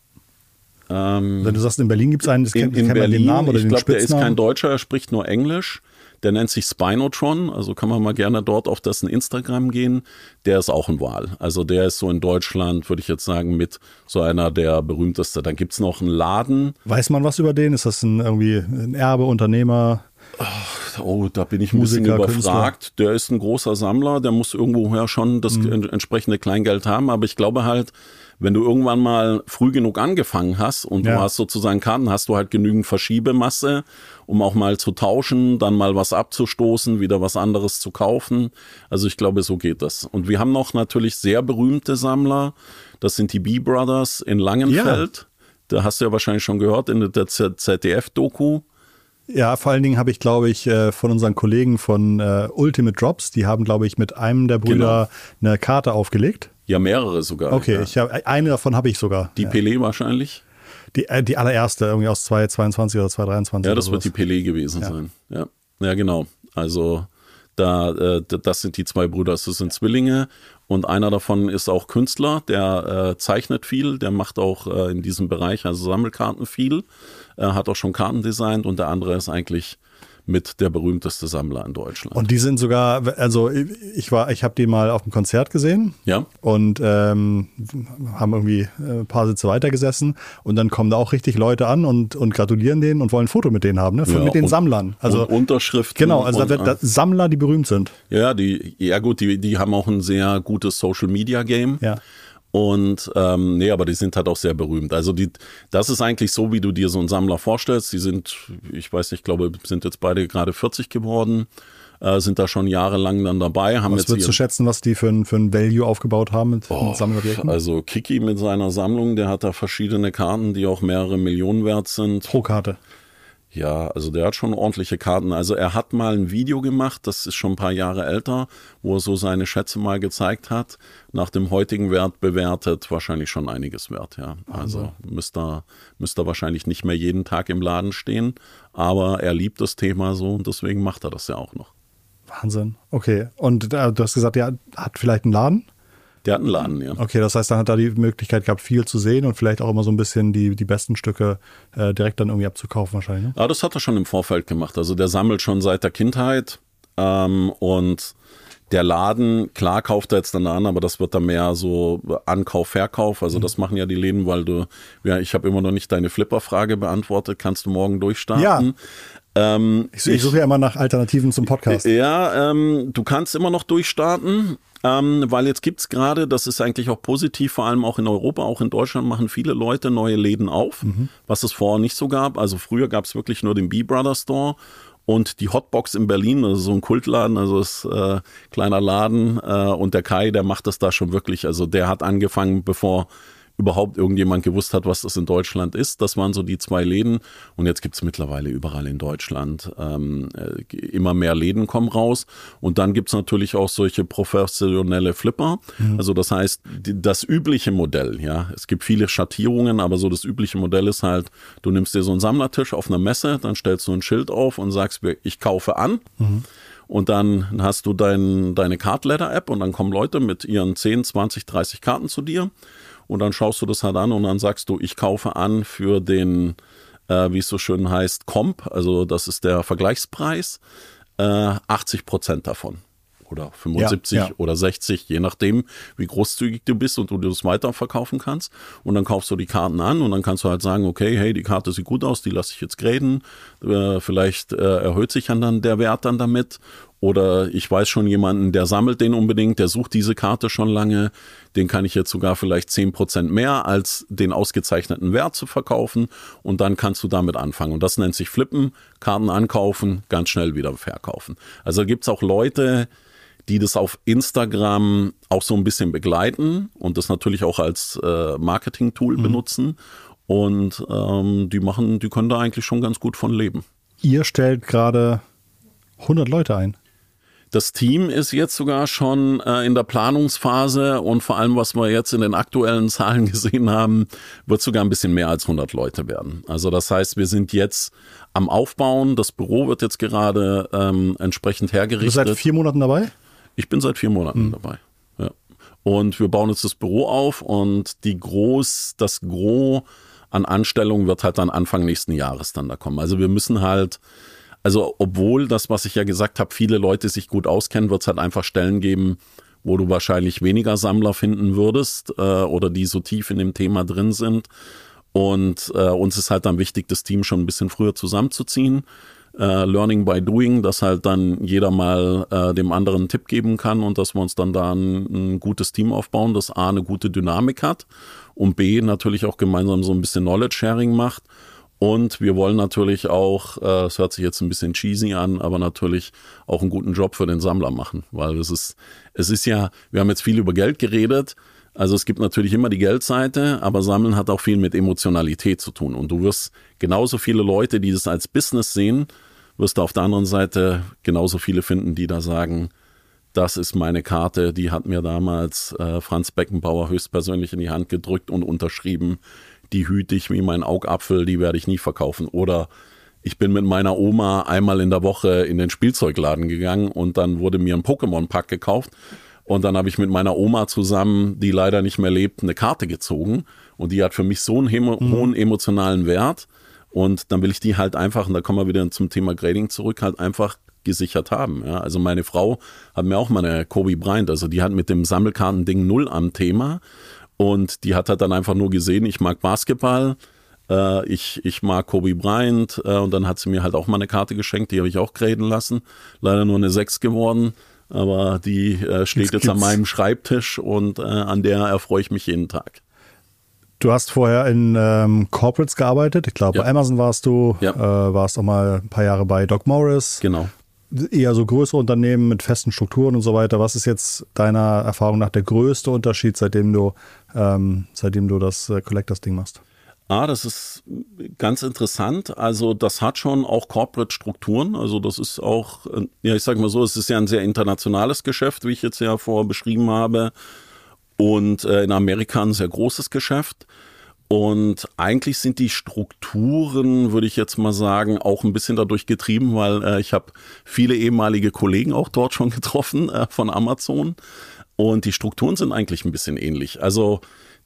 Wenn du sagst, in Berlin gibt es einen, kennt man den Namen oder den Spitznamen? Ich glaube, der ist kein Deutscher, er spricht nur Englisch. Der nennt sich Spinotron, also kann man mal gerne dort auf dessen Instagram gehen. Der ist auch ein Wal. Also der ist so in Deutschland, würde ich jetzt sagen, mit so einer der berühmtesten. Dann gibt es noch einen Laden. Weiß man was über den? Ist das irgendwie ein Erbe, Unternehmer? Oh, da bin ich ein bisschen überfragt. Künstler. Der ist ein großer Sammler, der muss irgendwoher schon das entsprechende Kleingeld haben. Aber ich glaube halt, wenn du irgendwann mal früh genug angefangen hast und du hast sozusagen Karten, hast du halt genügend Verschiebemasse, um auch mal zu tauschen, dann mal was abzustoßen, wieder was anderes zu kaufen. Also ich glaube, so geht das. Und wir haben noch natürlich sehr berühmte Sammler. Das sind die B-Brothers in Langenfeld. Ja. Da hast du ja wahrscheinlich schon gehört in der ZDF-Doku. Ja, vor allen Dingen habe ich, glaube ich, von unseren Kollegen von Ultimate Drops, die haben, glaube ich, mit einem der Brüder eine Karte aufgelegt. Ja, mehrere sogar. Okay, eine davon habe ich sogar. Die Pelé wahrscheinlich? Die allererste, irgendwie aus 2022 oder 2023. Ja, das wird die Pelé gewesen sein. Ja, genau. Also das sind die zwei Brüder, das sind Zwillinge. Und einer davon ist auch Künstler, der zeichnet viel, der macht auch in diesem Bereich, also Sammelkarten viel, hat auch schon Karten designt und der andere ist eigentlich mit der berühmteste Sammler in Deutschland. Und die sind sogar, also ich habe die mal auf dem Konzert gesehen und haben irgendwie ein paar Sitze weiter gesessen und dann kommen da auch richtig Leute an und gratulieren denen und wollen ein Foto mit denen haben, ne? Mit den Sammlern. Also und Unterschriften. Genau, also da Sammler, die berühmt sind. Ja, die haben auch ein sehr gutes Social-Media-Game. Ja. Und aber die sind halt auch sehr berühmt. Also das ist eigentlich so, wie du dir so einen Sammler vorstellst. Die sind, ich weiß nicht, glaube, sind jetzt beide gerade 40 geworden, sind da schon jahrelang dann dabei. Was würdest du schätzen, was die für ein Value aufgebaut haben mit Sammelobjekten? Also Kiki mit seiner Sammlung, der hat da verschiedene Karten, die auch mehrere Millionen wert sind. Pro Karte? Ja, also der hat schon ordentliche Karten. Also er hat mal ein Video gemacht, das ist schon ein paar Jahre älter, wo er so seine Schätze mal gezeigt hat. Nach dem heutigen Wert bewertet, wahrscheinlich schon einiges wert, ja. Also müsste er wahrscheinlich nicht mehr jeden Tag im Laden stehen, aber er liebt das Thema so und deswegen macht er das ja auch noch. Wahnsinn. Okay. Und du hast gesagt, er hat vielleicht einen Laden? Der hat einen Laden, ja. Okay, das heißt, dann hat er die Möglichkeit gehabt, viel zu sehen und vielleicht auch immer so ein bisschen die besten Stücke direkt dann irgendwie abzukaufen wahrscheinlich. Ne? Ja, das hat er schon im Vorfeld gemacht. Also der sammelt schon seit der Kindheit und der Laden, klar kauft er jetzt dann an, aber das wird dann mehr so Ankauf, Verkauf. Also das machen ja die Läden, weil ich habe immer noch nicht deine Flipper-Frage beantwortet. Kannst du morgen durchstarten? Ja. Ich suche ja immer nach Alternativen zum Podcast. Ja, du kannst immer noch durchstarten, weil jetzt gibt's gerade, das ist eigentlich auch positiv, vor allem auch in Europa, auch in Deutschland machen viele Leute neue Läden auf, was es vorher nicht so gab. Also früher gab's wirklich nur den B-Brother Store und die Hotbox in Berlin, also so ein Kultladen, also ist kleiner Laden und der Kai, der macht das da schon wirklich, also der hat angefangen, bevor überhaupt irgendjemand gewusst hat, was das in Deutschland ist. Das waren so die 2 Läden und jetzt gibt es mittlerweile überall in Deutschland immer mehr Läden kommen raus und dann gibt es natürlich auch solche professionelle Flipper. Also das heißt, das übliche Modell, ja, es gibt viele Schattierungen, aber so das übliche Modell ist halt, du nimmst dir so einen Sammlertisch auf einer Messe, dann stellst du ein Schild auf und sagst, ich kaufe an. Und dann hast du deine Card-Ladder-App und dann kommen Leute mit ihren 10, 20, 30 Karten zu dir. Und dann schaust du das halt an und dann sagst du, ich kaufe an für den, wie es so schön heißt, Comp, also das ist der Vergleichspreis, 80% davon. Oder 75 oder 60, je nachdem, wie großzügig du bist und du das weiterverkaufen kannst. Und dann kaufst du die Karten an und dann kannst du halt sagen, okay, hey, die Karte sieht gut aus, die lasse ich jetzt graden. Vielleicht erhöht sich dann der Wert dann damit. Oder ich weiß schon jemanden, der sammelt den unbedingt, der sucht diese Karte schon lange. Den kann ich jetzt sogar vielleicht 10% mehr als den ausgezeichneten Wert zu verkaufen. Und dann kannst du damit anfangen. Und das nennt sich Flippen, Karten ankaufen, ganz schnell wieder verkaufen. Also gibt es auch Leute, die das auf Instagram auch so ein bisschen begleiten und das natürlich auch als Marketing-Tool benutzen. Und die können da eigentlich schon ganz gut von leben. Ihr stellt gerade 100 Leute ein. Das Team ist jetzt sogar schon in der Planungsphase und vor allem, was wir jetzt in den aktuellen Zahlen gesehen haben, wird sogar ein bisschen mehr als 100 Leute werden. Also das heißt, wir sind jetzt am Aufbauen. Das Büro wird jetzt gerade entsprechend hergerichtet. Du bist seit 4 Monaten dabei? Ich bin seit 4 Monaten dabei. Ja. Und wir bauen jetzt das Büro auf und das Gros an Anstellungen wird halt dann Anfang nächsten Jahres dann da kommen. Also wir müssen halt, also obwohl das, was ich ja gesagt habe, viele Leute sich gut auskennen, wird es halt einfach Stellen geben, wo du wahrscheinlich weniger Sammler finden würdest oder die so tief in dem Thema drin sind. Und uns ist halt dann wichtig, das Team schon ein bisschen früher zusammenzuziehen. Learning by doing, dass halt dann jeder mal dem anderen einen Tipp geben kann und dass wir uns dann da ein gutes Team aufbauen, das A, eine gute Dynamik hat und B, natürlich auch gemeinsam so ein bisschen Knowledge-Sharing macht. Und wir wollen natürlich auch, es hört sich jetzt ein bisschen cheesy an, aber natürlich auch einen guten Job für den Sammler machen, weil es ist ja, wir haben jetzt viel über Geld geredet, also es gibt natürlich immer die Geldseite, aber Sammeln hat auch viel mit Emotionalität zu tun und du wirst genauso viele Leute, die das als Business sehen, wirst du auf der anderen Seite genauso viele finden, die da sagen, das ist meine Karte, die hat mir damals Franz Beckenbauer höchstpersönlich in die Hand gedrückt und unterschrieben, die hüte ich wie mein Augapfel, die werde ich nie verkaufen. Oder ich bin mit meiner Oma einmal in der Woche in den Spielzeugladen gegangen und dann wurde mir ein Pokémon-Pack gekauft und dann habe ich mit meiner Oma zusammen, die leider nicht mehr lebt, eine Karte gezogen und die hat für mich so einen hohen emotionalen Wert und dann will ich die halt einfach, und da kommen wir wieder zum Thema Grading zurück, halt einfach gesichert haben. Ja. Also meine Frau hat mir auch mal eine Kobe Bryant, also die hat mit dem Sammelkartending null am Thema. Und die hat halt dann einfach nur gesehen, ich mag Basketball, ich mag Kobe Bryant und dann hat sie mir halt auch mal eine Karte geschenkt, die habe ich auch graden lassen. Leider nur eine 6 geworden, aber die steht jetzt an meinem Schreibtisch und an der erfreue ich mich jeden Tag. Du hast vorher in Corporates gearbeitet, ich glaube bei Amazon warst du, warst auch mal ein paar Jahre bei Doc Morris. Genau. Eher so größere Unternehmen mit festen Strukturen und so weiter. Was ist jetzt deiner Erfahrung nach der größte Unterschied, seitdem du das Collectors-Ding machst? Das ist ganz interessant. Also das hat schon auch Corporate-Strukturen. Also das ist auch, ja, ich sage mal so, es ist ja ein sehr internationales Geschäft, wie ich jetzt ja vorher beschrieben habe. Und in Amerika ein sehr großes Geschäft. Und eigentlich sind die Strukturen, würde ich jetzt mal sagen, auch ein bisschen dadurch getrieben, weil ich habe viele ehemalige Kollegen auch dort schon getroffen von Amazon. Und die Strukturen sind eigentlich ein bisschen ähnlich. Also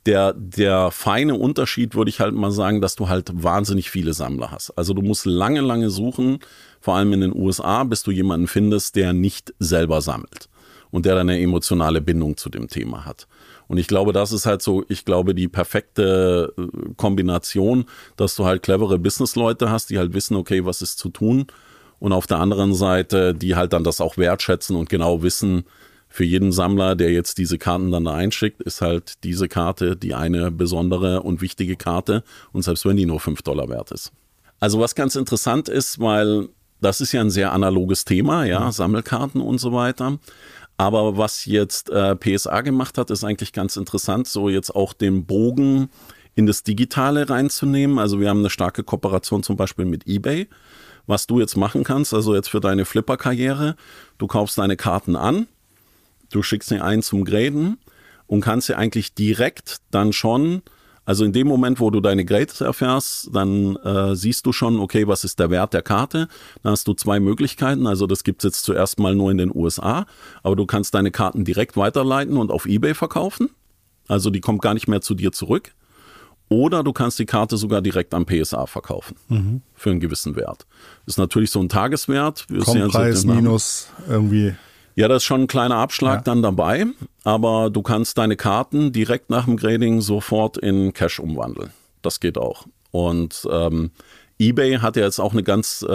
der feine Unterschied würde ich halt mal sagen, dass du halt wahnsinnig viele Sammler hast. Also du musst lange suchen, vor allem in den USA, bis du jemanden findest, der nicht selber sammelt und der dann eine emotionale Bindung zu dem Thema hat. Und ich glaube, das ist halt so, die perfekte Kombination, dass du halt clevere Businessleute hast, die halt wissen, okay, was ist zu tun. Und auf der anderen Seite, die halt dann das auch wertschätzen und genau wissen, für jeden Sammler, der jetzt diese Karten dann da einschickt, ist halt diese Karte die eine besondere und wichtige Karte. Und selbst wenn die nur $5 wert ist. Also was ganz interessant ist, weil das ist ja ein sehr analoges Thema, ja, Sammelkarten und so weiter. Aber was jetzt PSA gemacht hat, ist eigentlich ganz interessant, so jetzt auch den Bogen in das Digitale reinzunehmen. Also wir haben eine starke Kooperation zum Beispiel mit eBay. Was du jetzt machen kannst, also jetzt für deine Flipper-Karriere, du kaufst deine Karten an, du schickst sie ein zum Graden und kannst sie eigentlich direkt dann schon, also in dem Moment, wo du deine Grades erfährst, dann siehst du schon, okay, was ist der Wert der Karte? Dann hast du 2 Möglichkeiten, also das gibt es jetzt zuerst mal nur in den USA, aber du kannst deine Karten direkt weiterleiten und auf eBay verkaufen, also die kommt gar nicht mehr zu dir zurück. Oder du kannst die Karte sogar direkt am PSA verkaufen für einen gewissen Wert. Das ist natürlich so ein Tageswert. Preis minus irgendwie. Ja, da ist schon ein kleiner Abschlag dann dabei, aber du kannst deine Karten direkt nach dem Grading sofort in Cash umwandeln. Das geht auch. Und eBay hat ja jetzt auch eine ganz,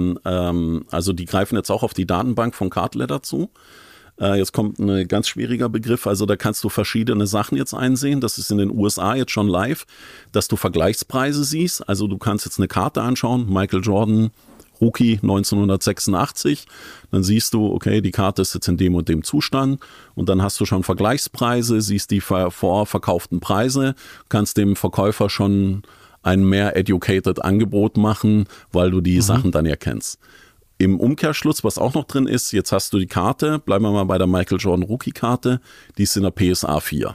also die greifen jetzt auch auf die Datenbank von Cardletter zu. Jetzt kommt ein ganz schwieriger Begriff, also da kannst du verschiedene Sachen jetzt einsehen. Das ist in den USA jetzt schon live, dass du Vergleichspreise siehst. Also du kannst jetzt eine Karte anschauen, Michael Jordan, Rookie 1986, dann siehst du, okay, die Karte ist jetzt in dem und dem Zustand und dann hast du schon Vergleichspreise, siehst die vorverkauften Preise, kannst dem Verkäufer schon ein mehr educated Angebot machen, weil du die Sachen dann erkennst. Im Umkehrschluss, was auch noch drin ist, jetzt hast du die Karte, bleiben wir mal bei der Michael Jordan Rookie-Karte, die ist in der PSA 4.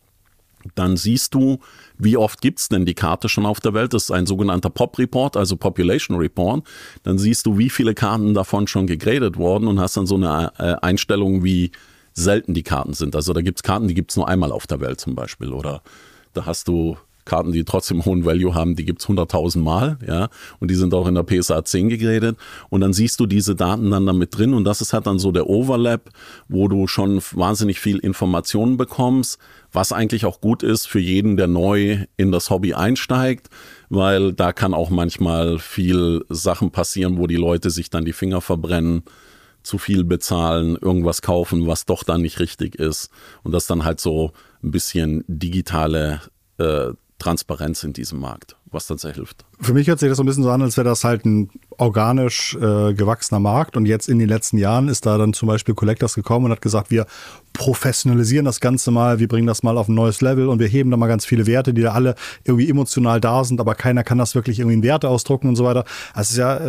Dann siehst du, wie oft gibt's denn die Karte schon auf der Welt. Das ist ein sogenannter POP-Report, also Population Report. Dann siehst du, wie viele Karten davon schon gegradet wurden und hast dann so eine Einstellung, wie selten die Karten sind. Also da gibt's Karten, die gibt's nur einmal auf der Welt zum Beispiel. Oder da hast du Karten, die trotzdem hohen Value haben, die gibt's 100.000 Mal, ja, und die sind auch in der PSA 10 gegradet und dann siehst du diese Daten dann damit drin und das ist halt dann so der Overlap, wo du schon wahnsinnig viel Informationen bekommst, was eigentlich auch gut ist für jeden, der neu in das Hobby einsteigt, weil da kann auch manchmal viel Sachen passieren, wo die Leute sich dann die Finger verbrennen, zu viel bezahlen, irgendwas kaufen, was doch dann nicht richtig ist und das dann halt so ein bisschen digitale Transparenz in diesem Markt, was dann sehr hilft. Für mich hört sich das so ein bisschen so an, als wäre das halt ein organisch gewachsener Markt und jetzt in den letzten Jahren ist da dann zum Beispiel Collectors gekommen und hat gesagt, wir professionalisieren das Ganze mal, wir bringen das mal auf ein neues Level und wir heben da mal ganz viele Werte, die da alle irgendwie emotional da sind, aber keiner kann das wirklich irgendwie in Werte ausdrucken und so weiter. Das ist ja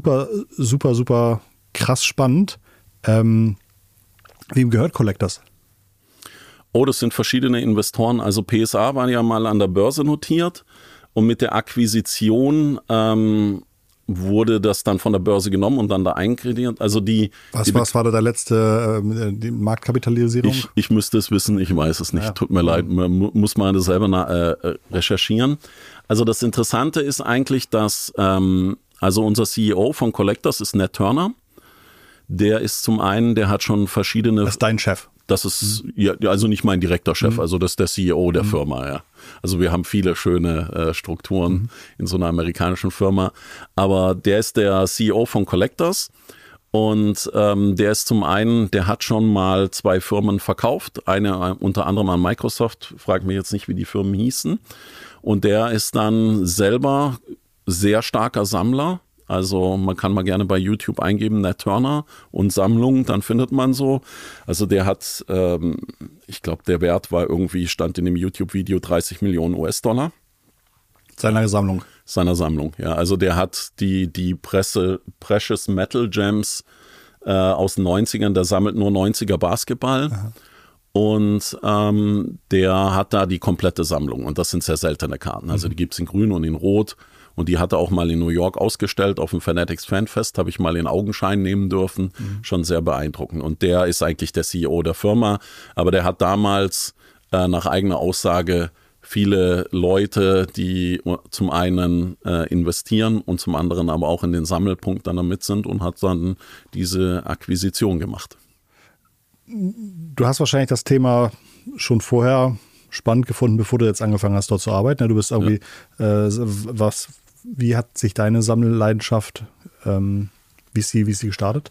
super krass spannend. Wem gehört Collectors? Oh, das sind verschiedene Investoren. Also PSA war ja mal an der Börse notiert und mit der Akquisition wurde das dann von der Börse genommen und dann da einkrediert. Also was war da der letzte die Marktkapitalisierung? Ich müsste es wissen, ich weiß es nicht. Ja. Tut mir leid, man muss mal das selber recherchieren. Also das Interessante ist eigentlich, dass also unser CEO von Collectors ist Ned Turner. Der ist zum einen, der hat schon verschiedene... Das ist dein Chef. Das ist ja also nicht mein direkter Chef, also das ist der CEO der Firma, ja. Also wir haben viele schöne Strukturen in so einer amerikanischen Firma, aber der ist der CEO von Collectors und der ist zum einen, der hat schon mal 2 Firmen verkauft, eine unter anderem an Microsoft, frag mich jetzt nicht, wie die Firmen hießen, und der ist dann selber sehr starker Sammler. Also man kann mal gerne bei YouTube eingeben, Ned Turner und Sammlung, dann findet man so. Also der hat, ich glaube der Wert war irgendwie, stand in dem YouTube-Video 30 Millionen US-Dollar. Seiner Sammlung. Seiner Sammlung, ja. Also der hat die Precious Metal Gems aus den 90ern, der sammelt nur 90er Basketball. Aha. Und der hat da die komplette Sammlung. Und das sind sehr seltene Karten. Also die gibt es in grün und in rot. Und die hat er auch mal in New York ausgestellt auf dem Fanatics Fanfest. Habe ich mal in Augenschein nehmen dürfen. Schon sehr beeindruckend. Und der ist eigentlich der CEO der Firma. Aber der hat damals nach eigener Aussage viele Leute, die zum einen investieren und zum anderen aber auch in den Sammelpunkt dann damit sind und hat dann diese Akquisition gemacht. Du hast wahrscheinlich das Thema schon vorher spannend gefunden, bevor du jetzt angefangen hast, dort zu arbeiten. Du bist irgendwie, wie hat sich deine Sammelleidenschaft, wie ist sie gestartet?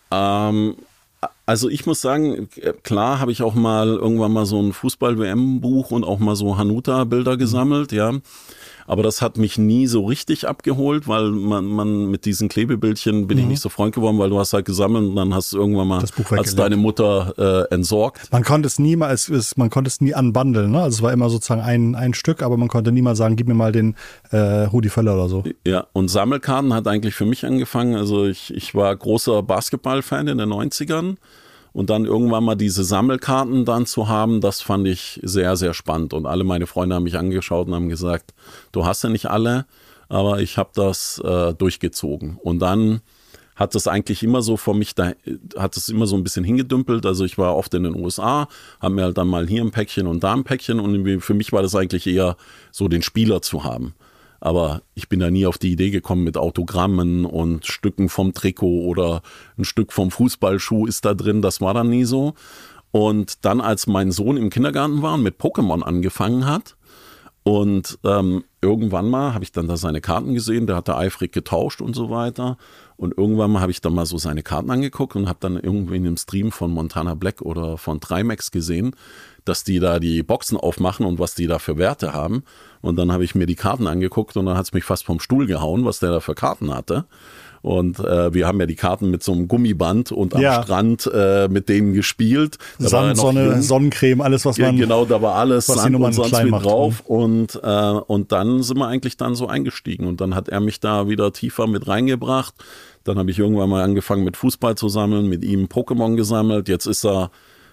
Also ich muss sagen, klar habe ich auch mal irgendwann mal so ein Fußball-WM-Buch und auch mal so Hanuta-Bilder gesammelt, ja. Aber das hat mich nie so richtig abgeholt, weil man mit diesen Klebebildchen bin ich nicht so Freund geworden, weil du hast halt gesammelt und dann hast du irgendwann mal als deine Mutter entsorgt. Man konnte es nie unbundeln, ne? Also es war immer sozusagen ein Stück, aber man konnte nie mal sagen, gib mir mal den Rudi Völler oder so. Ja, und Sammelkarten hat eigentlich für mich angefangen. Also ich war großer Basketball-Fan in den 90ern. Und dann irgendwann mal diese Sammelkarten dann zu haben, das fand ich sehr, sehr spannend. Und alle meine Freunde haben mich angeschaut und haben gesagt, du hast ja nicht alle, aber ich habe das durchgezogen. Und dann hat es eigentlich immer so hat es immer so ein bisschen hingedümpelt. Also ich war oft in den USA, habe mir halt dann mal hier ein Päckchen und da ein Päckchen. Und für mich war das eigentlich eher so, den Spieler zu haben. Aber ich bin da nie auf die Idee gekommen mit Autogrammen und Stücken vom Trikot oder ein Stück vom Fußballschuh ist da drin. Das war dann nie so. Und dann, als mein Sohn im Kindergarten war und mit Pokémon angefangen hat und irgendwann mal habe ich dann da seine Karten gesehen, der hat da eifrig getauscht und so weiter. Und irgendwann mal habe ich dann mal so seine Karten angeguckt und habe dann irgendwie in einem Stream von Montana Black oder von Trimax gesehen, dass die da die Boxen aufmachen und was die da für Werte haben. Und dann habe ich mir die Karten angeguckt und dann hat es mich fast vom Stuhl gehauen, was der da für Karten hatte. Und wir haben ja die Karten mit so einem Gummiband und am Strand mit denen gespielt. Sand, Sonne, Sonnencreme, alles, was man... Ja, genau, da war alles Sand und sonst wie drauf. Und dann sind wir eigentlich dann so eingestiegen. Und dann hat er mich da wieder tiefer mit reingebracht. Dann habe ich irgendwann mal angefangen mit Fußball zu sammeln, mit ihm Pokémon gesammelt. Jetzt ist er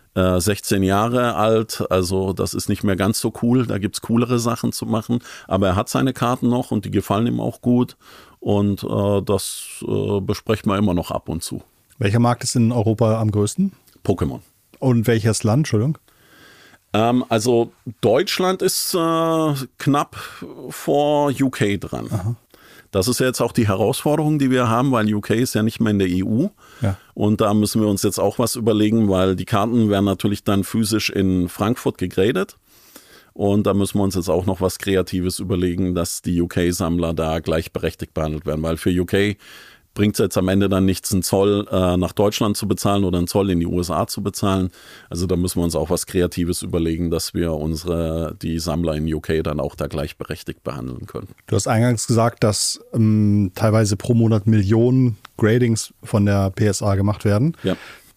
16 Jahre alt, also das ist nicht mehr ganz so cool, da gibt's coolere Sachen zu machen, aber er hat seine Karten noch und die gefallen ihm auch gut und das besprechen wir immer noch ab und zu. Welcher Markt ist in Europa am größten? Pokémon. Und welches Land, Entschuldigung? Also Deutschland ist knapp vor UK dran. Aha. Das ist ja jetzt auch die Herausforderung, die wir haben, weil UK ist ja nicht mehr in der EU. Ja. Und da müssen wir uns jetzt auch was überlegen, weil die Karten werden natürlich dann physisch in Frankfurt gegradet. Und da müssen wir uns jetzt auch noch was Kreatives überlegen, dass die UK-Sammler da gleichberechtigt behandelt werden. Weil für UK bringt es jetzt am Ende dann nichts, einen Zoll nach Deutschland zu bezahlen oder einen Zoll in die USA zu bezahlen. Also da müssen wir uns auch was Kreatives überlegen, dass wir die Sammler in UK dann auch da gleichberechtigt behandeln können. Du hast eingangs gesagt, dass teilweise pro Monat Millionen Gradings von der PSA gemacht werden. Ja.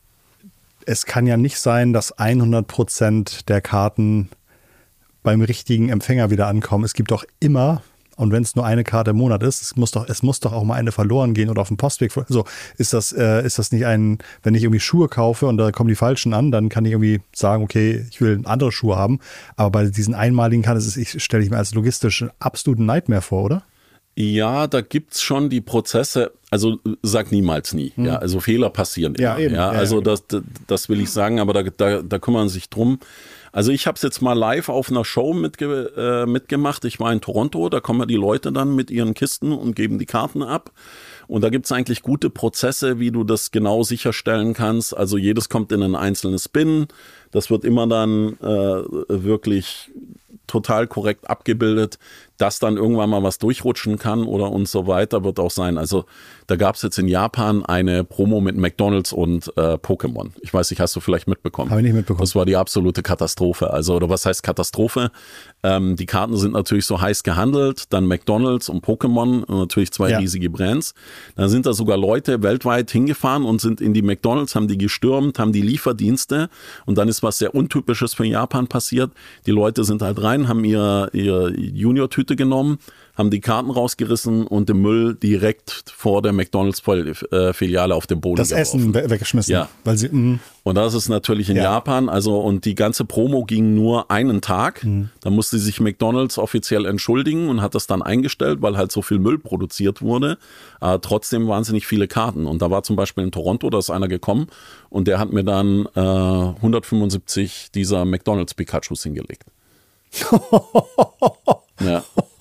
Es kann ja nicht sein, dass 100% der Karten beim richtigen Empfänger wieder ankommen. Es gibt doch immer... Und wenn es nur eine Karte im Monat ist, es muss doch auch mal eine verloren gehen oder auf dem Postweg. Also ist das nicht wenn ich irgendwie Schuhe kaufe und da kommen die falschen an, dann kann ich irgendwie sagen, okay, ich will andere Schuhe haben. Aber bei diesen einmaligen Karten stelle ich mir als logistisch einen absoluten Nightmare vor, oder? Ja, da gibt's schon die Prozesse, also sag niemals nie. Ja, also Fehler passieren immer. Ja, eben. Ja, also das will ich sagen, aber da kümmern sich drum. Also ich habe es jetzt mal live auf einer Show mitgemacht. Ich war in Toronto, da kommen die Leute dann mit ihren Kisten und geben die Karten ab. Und da gibt's eigentlich gute Prozesse, wie du das genau sicherstellen kannst. Also jedes kommt in ein einzelnes Bin. Das wird immer dann wirklich total korrekt abgebildet, dass dann irgendwann mal was durchrutschen kann oder und so weiter wird auch sein. Also da gab es jetzt in Japan eine Promo mit McDonald's und Pokémon. Ich weiß nicht, hast du vielleicht mitbekommen? Habe ich nicht mitbekommen. Das war die absolute Katastrophe. Also, oder was heißt Katastrophe? Die Karten sind natürlich so heiß gehandelt, dann McDonald's und Pokémon, natürlich zwei riesige Brands. Dann sind da sogar Leute weltweit hingefahren und sind in die McDonald's, haben die gestürmt, haben die Lieferdienste und dann ist was sehr Untypisches für Japan passiert. Die Leute sind halt rein, haben ihre Junior-Tüte Tüte genommen, haben die Karten rausgerissen und den Müll direkt vor der McDonalds-Filiale auf den Boden geworfen. Das Essen weggeschmissen. Ja. Weil sie, und das ist natürlich in Japan, also und die ganze Promo ging nur einen Tag. Da musste sich McDonalds offiziell entschuldigen und hat das dann eingestellt, weil halt so viel Müll produziert wurde. Aber trotzdem wahnsinnig viele Karten. Und da war zum Beispiel in Toronto, da ist einer gekommen und der hat mir dann 175 dieser McDonalds-Pikachus hingelegt. Ja.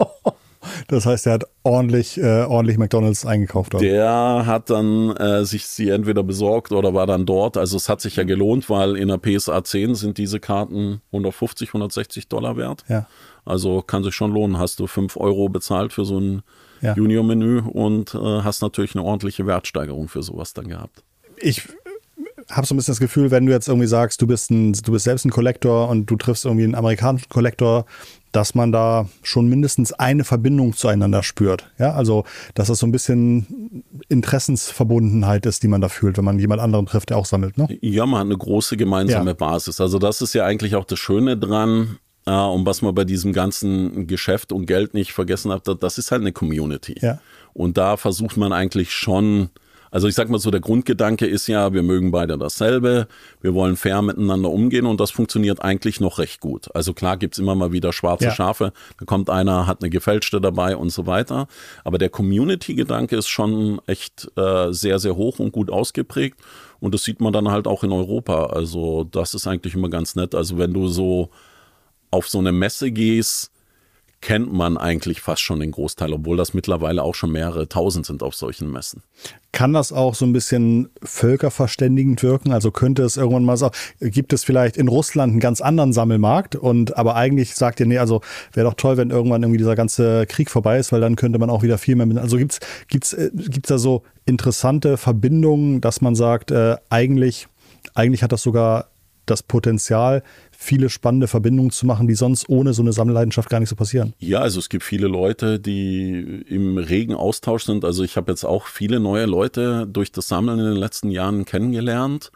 Das heißt, er hat ordentlich McDonalds eingekauft. Der hat dann sich sie entweder besorgt oder war dann dort. Also es hat sich ja gelohnt, weil in der PSA 10 sind diese Karten $150, $160 wert. Ja. Also kann sich schon lohnen. Hast du 5 € bezahlt für so ein Junior-Menü und hast natürlich eine ordentliche Wertsteigerung für sowas dann gehabt. Ich habe so ein bisschen das Gefühl, wenn du jetzt irgendwie sagst, du bist selbst ein Collector und du triffst irgendwie einen amerikanischen Collector, dass man da schon mindestens eine Verbindung zueinander spürt. Ja, also, dass das so ein bisschen Interessensverbundenheit ist, die man da fühlt, wenn man jemand anderen trifft, der auch sammelt, ne? Ja, man hat eine große gemeinsame Basis. Also das ist ja eigentlich auch das Schöne dran, und was man bei diesem ganzen Geschäft und Geld nicht vergessen hat, das ist halt eine Community. Ja. Und da versucht man eigentlich schon, also ich sag mal so, der Grundgedanke ist ja, wir mögen beide dasselbe, wir wollen fair miteinander umgehen und das funktioniert eigentlich noch recht gut. Also klar gibt's immer mal wieder schwarze Schafe, da kommt einer, hat eine gefälschte dabei und so weiter. Aber der Community-Gedanke ist schon echt sehr, sehr hoch und gut ausgeprägt und das sieht man dann halt auch in Europa. Also das ist eigentlich immer ganz nett. Also wenn du so auf so eine Messe gehst, kennt man eigentlich fast schon den Großteil, obwohl das mittlerweile auch schon mehrere tausend sind auf solchen Messen. Kann das auch so ein bisschen völkerverständigend wirken? Also könnte es irgendwann mal so, gibt es vielleicht in Russland einen ganz anderen Sammelmarkt aber eigentlich sagt ihr, nee, also wäre doch toll, wenn irgendwann irgendwie dieser ganze Krieg vorbei ist, weil dann könnte man auch wieder viel mehr mit, also gibt's da so interessante Verbindungen, dass man sagt, eigentlich hat das sogar das Potenzial, viele spannende Verbindungen zu machen, die sonst ohne so eine Sammelleidenschaft gar nicht so passieren. Ja, also es gibt viele Leute, die im regen Austausch sind. Also ich habe jetzt auch viele neue Leute durch das Sammeln in den letzten Jahren kennengelernt,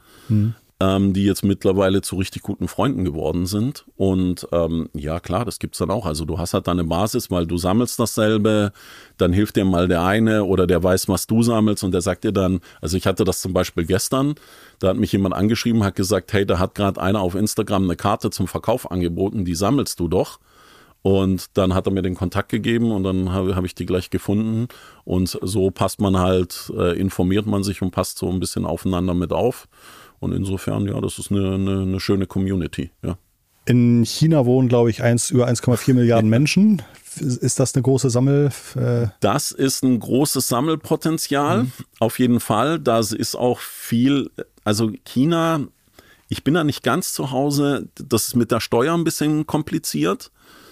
die jetzt mittlerweile zu richtig guten Freunden geworden sind. Und ja klar, das gibt's dann auch. Also du hast halt deine Basis, weil du sammelst dasselbe, dann hilft dir mal der eine oder der weiß, was du sammelst und der sagt dir dann, also ich hatte das zum Beispiel gestern, da hat mich jemand angeschrieben, hat gesagt, hey, da hat gerade einer auf Instagram eine Karte zum Verkauf angeboten, die sammelst du doch. Und dann hat er mir den Kontakt gegeben und dann hab ich die gleich gefunden. Und so passt man halt, informiert man sich und passt so ein bisschen aufeinander mit auf. Und insofern, ja, das ist eine schöne Community, ja. In China wohnen, glaube ich, über 1,4 Milliarden Menschen. Ist das eine große Das ist ein großes Sammelpotenzial, auf jeden Fall. Da ist auch viel, also China, ich bin da nicht ganz zu Hause, das ist mit der Steuer ein bisschen kompliziert.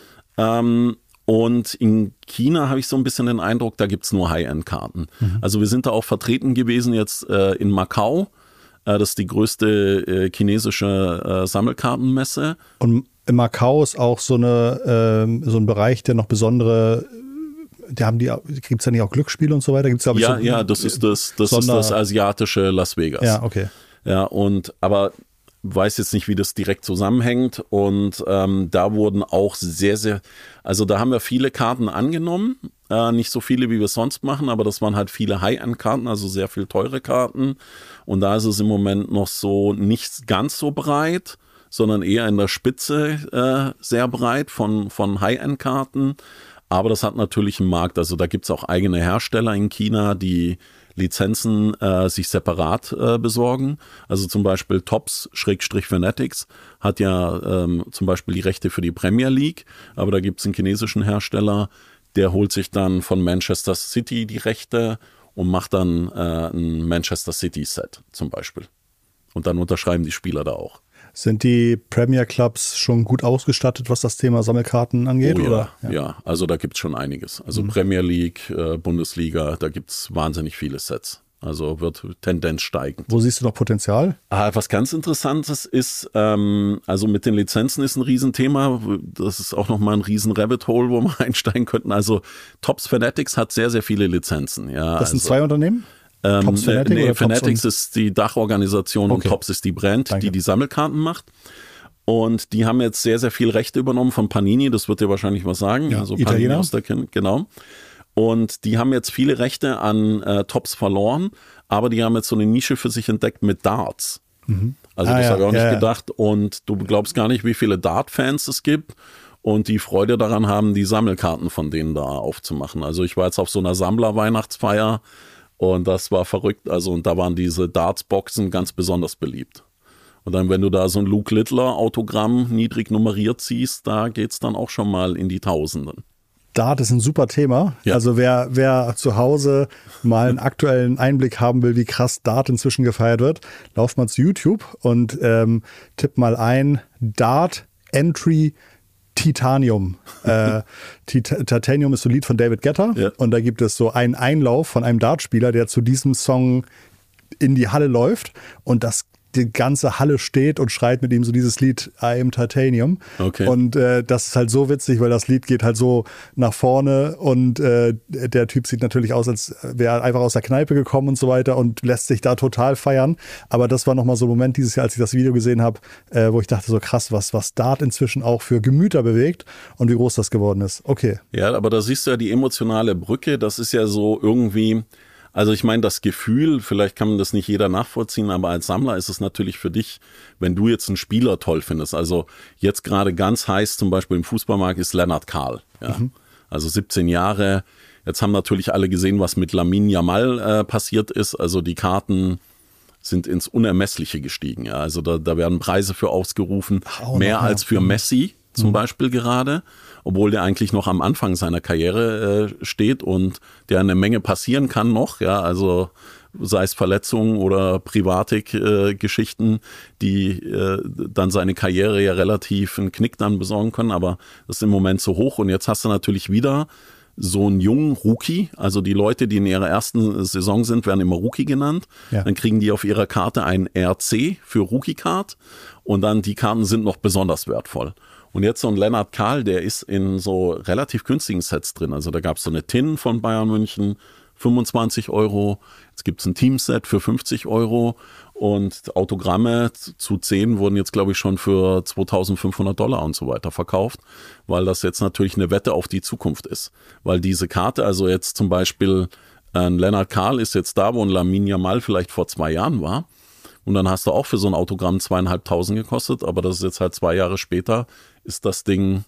Und in China habe ich so ein bisschen den Eindruck, da gibt's nur High-End-Karten. Also wir sind da auch vertreten gewesen jetzt in Macau. Das ist die größte chinesische Sammelkartenmesse. Und in Macau ist auch so ein Bereich, der noch besondere, gibt es da nicht auch Glücksspiele und so weiter? Gibt's, glaube ich, ja, das ist das asiatische Las Vegas. Ja, okay. Ja, aber weiß jetzt nicht, wie das direkt zusammenhängt. Und da wurden auch also da haben wir viele Karten angenommen. Nicht so viele, wie wir es sonst machen, aber das waren halt viele High-End-Karten, also sehr viel teure Karten. Und da ist es im Moment noch so nicht ganz so breit, sondern eher in der Spitze sehr breit von High-End-Karten. Aber das hat natürlich einen Markt. Also da gibt's auch eigene Hersteller in China, die Lizenzen sich separat besorgen. Also zum Beispiel Tops-Fanatics hat ja zum Beispiel die Rechte für die Premier League, aber da gibt's einen chinesischen Hersteller, der holt sich dann von Manchester City die Rechte und macht dann ein Manchester City Set zum Beispiel. Und dann unterschreiben die Spieler da auch. Sind die Premier Clubs schon gut ausgestattet, was das Thema Sammelkarten angeht? Oh ja, oder? Ja, also da gibt's schon einiges. Also Premier League, Bundesliga, da gibt's wahnsinnig viele Sets. Also wird Tendenz steigend. Wo siehst du noch Potenzial? Was ganz Interessantes ist, also mit den Lizenzen ist ein Riesenthema. Das ist auch nochmal ein riesen Rabbit Hole, wo wir einsteigen könnten. Also Tops Fanatics hat sehr, sehr viele Lizenzen. Ja, das sind zwei Unternehmen? Tops Fanatics? Nee, Fanatics ist die Dachorganisation und Tops ist die Brand, die Sammelkarten macht. Und die haben jetzt sehr, sehr viel Rechte übernommen von Panini, das wird dir wahrscheinlich was sagen. Ja, also Italiener. Panini aus der genau. Und die haben jetzt viele Rechte an Tops verloren, aber die haben jetzt so eine Nische für sich entdeckt mit Darts. Also das habe ich auch nicht gedacht. Und du glaubst gar nicht, wie viele Dart-Fans es gibt und die Freude daran haben, die Sammelkarten von denen da aufzumachen. Also ich war jetzt auf so einer Sammler-Weihnachtsfeier und das war verrückt. Also und da waren diese Darts-Boxen ganz besonders beliebt. Und dann, wenn du da so ein Luke Littler-Autogramm niedrig nummeriert siehst, da geht's dann auch schon mal in die Tausenden. Dart ist ein super Thema. Ja. Also wer zu Hause mal einen aktuellen Einblick haben will, wie krass Dart inzwischen gefeiert wird, lauf mal zu YouTube und tipp mal ein Dart Entry Titanium. Titanium ist so ein Lied von David Guetta. Ja. Und da gibt es so einen Einlauf von einem Dartspieler, der zu diesem Song in die Halle läuft und die ganze Halle steht und schreit mit ihm so dieses Lied I am Titanium. Okay. Und das ist halt so witzig, weil das Lied geht halt so nach vorne und der Typ sieht natürlich aus, als wäre er einfach aus der Kneipe gekommen und so weiter und lässt sich da total feiern. Aber das war nochmal so ein Moment dieses Jahr, als ich das Video gesehen habe, wo ich dachte so krass, was Dart inzwischen auch für Gemüter bewegt und wie groß das geworden ist. Okay. Ja, aber da siehst du ja die emotionale Brücke, das ist ja so irgendwie... Also ich meine, das Gefühl, vielleicht kann das nicht jeder nachvollziehen, aber als Sammler ist es natürlich für dich, wenn du jetzt einen Spieler toll findest. Also jetzt gerade ganz heiß zum Beispiel im Fußballmarkt ist Lennart Kahl. Ja. Also 17 Jahre. Jetzt haben natürlich alle gesehen, was mit Lamine Yamal passiert ist. Also die Karten sind ins Unermessliche gestiegen. Ja. Also da werden Preise für ausgerufen, mehr als für Messi zum Beispiel gerade, obwohl der eigentlich noch am Anfang seiner Karriere steht und der eine Menge passieren kann noch, ja, also sei es Verletzungen oder private Geschichten, die dann seine Karriere ja relativ einen Knick dann besorgen können, aber das ist im Moment so hoch und jetzt hast du natürlich wieder so einen jungen Rookie, also die Leute, die in ihrer ersten Saison sind, werden immer Rookie genannt, dann kriegen die auf ihrer Karte ein RC für Rookie-Card und dann die Karten sind noch besonders wertvoll. Und jetzt so ein Lennart Kahl, der ist in so relativ günstigen Sets drin. Also da gab es so eine Tin von Bayern München, 25 €. Jetzt gibt es ein Teamset für 50 € und Autogramme zu 10 wurden jetzt, glaube ich, schon für $2.500 und so weiter verkauft, weil das jetzt natürlich eine Wette auf die Zukunft ist. Weil diese Karte, also jetzt zum Beispiel Lennart Kahl ist jetzt da, wo ein Lamine Yamal vielleicht vor 2 Jahren war. Und dann hast du auch für so ein Autogramm 2.500 gekostet, aber das ist jetzt halt 2 Jahre später, ist das Ding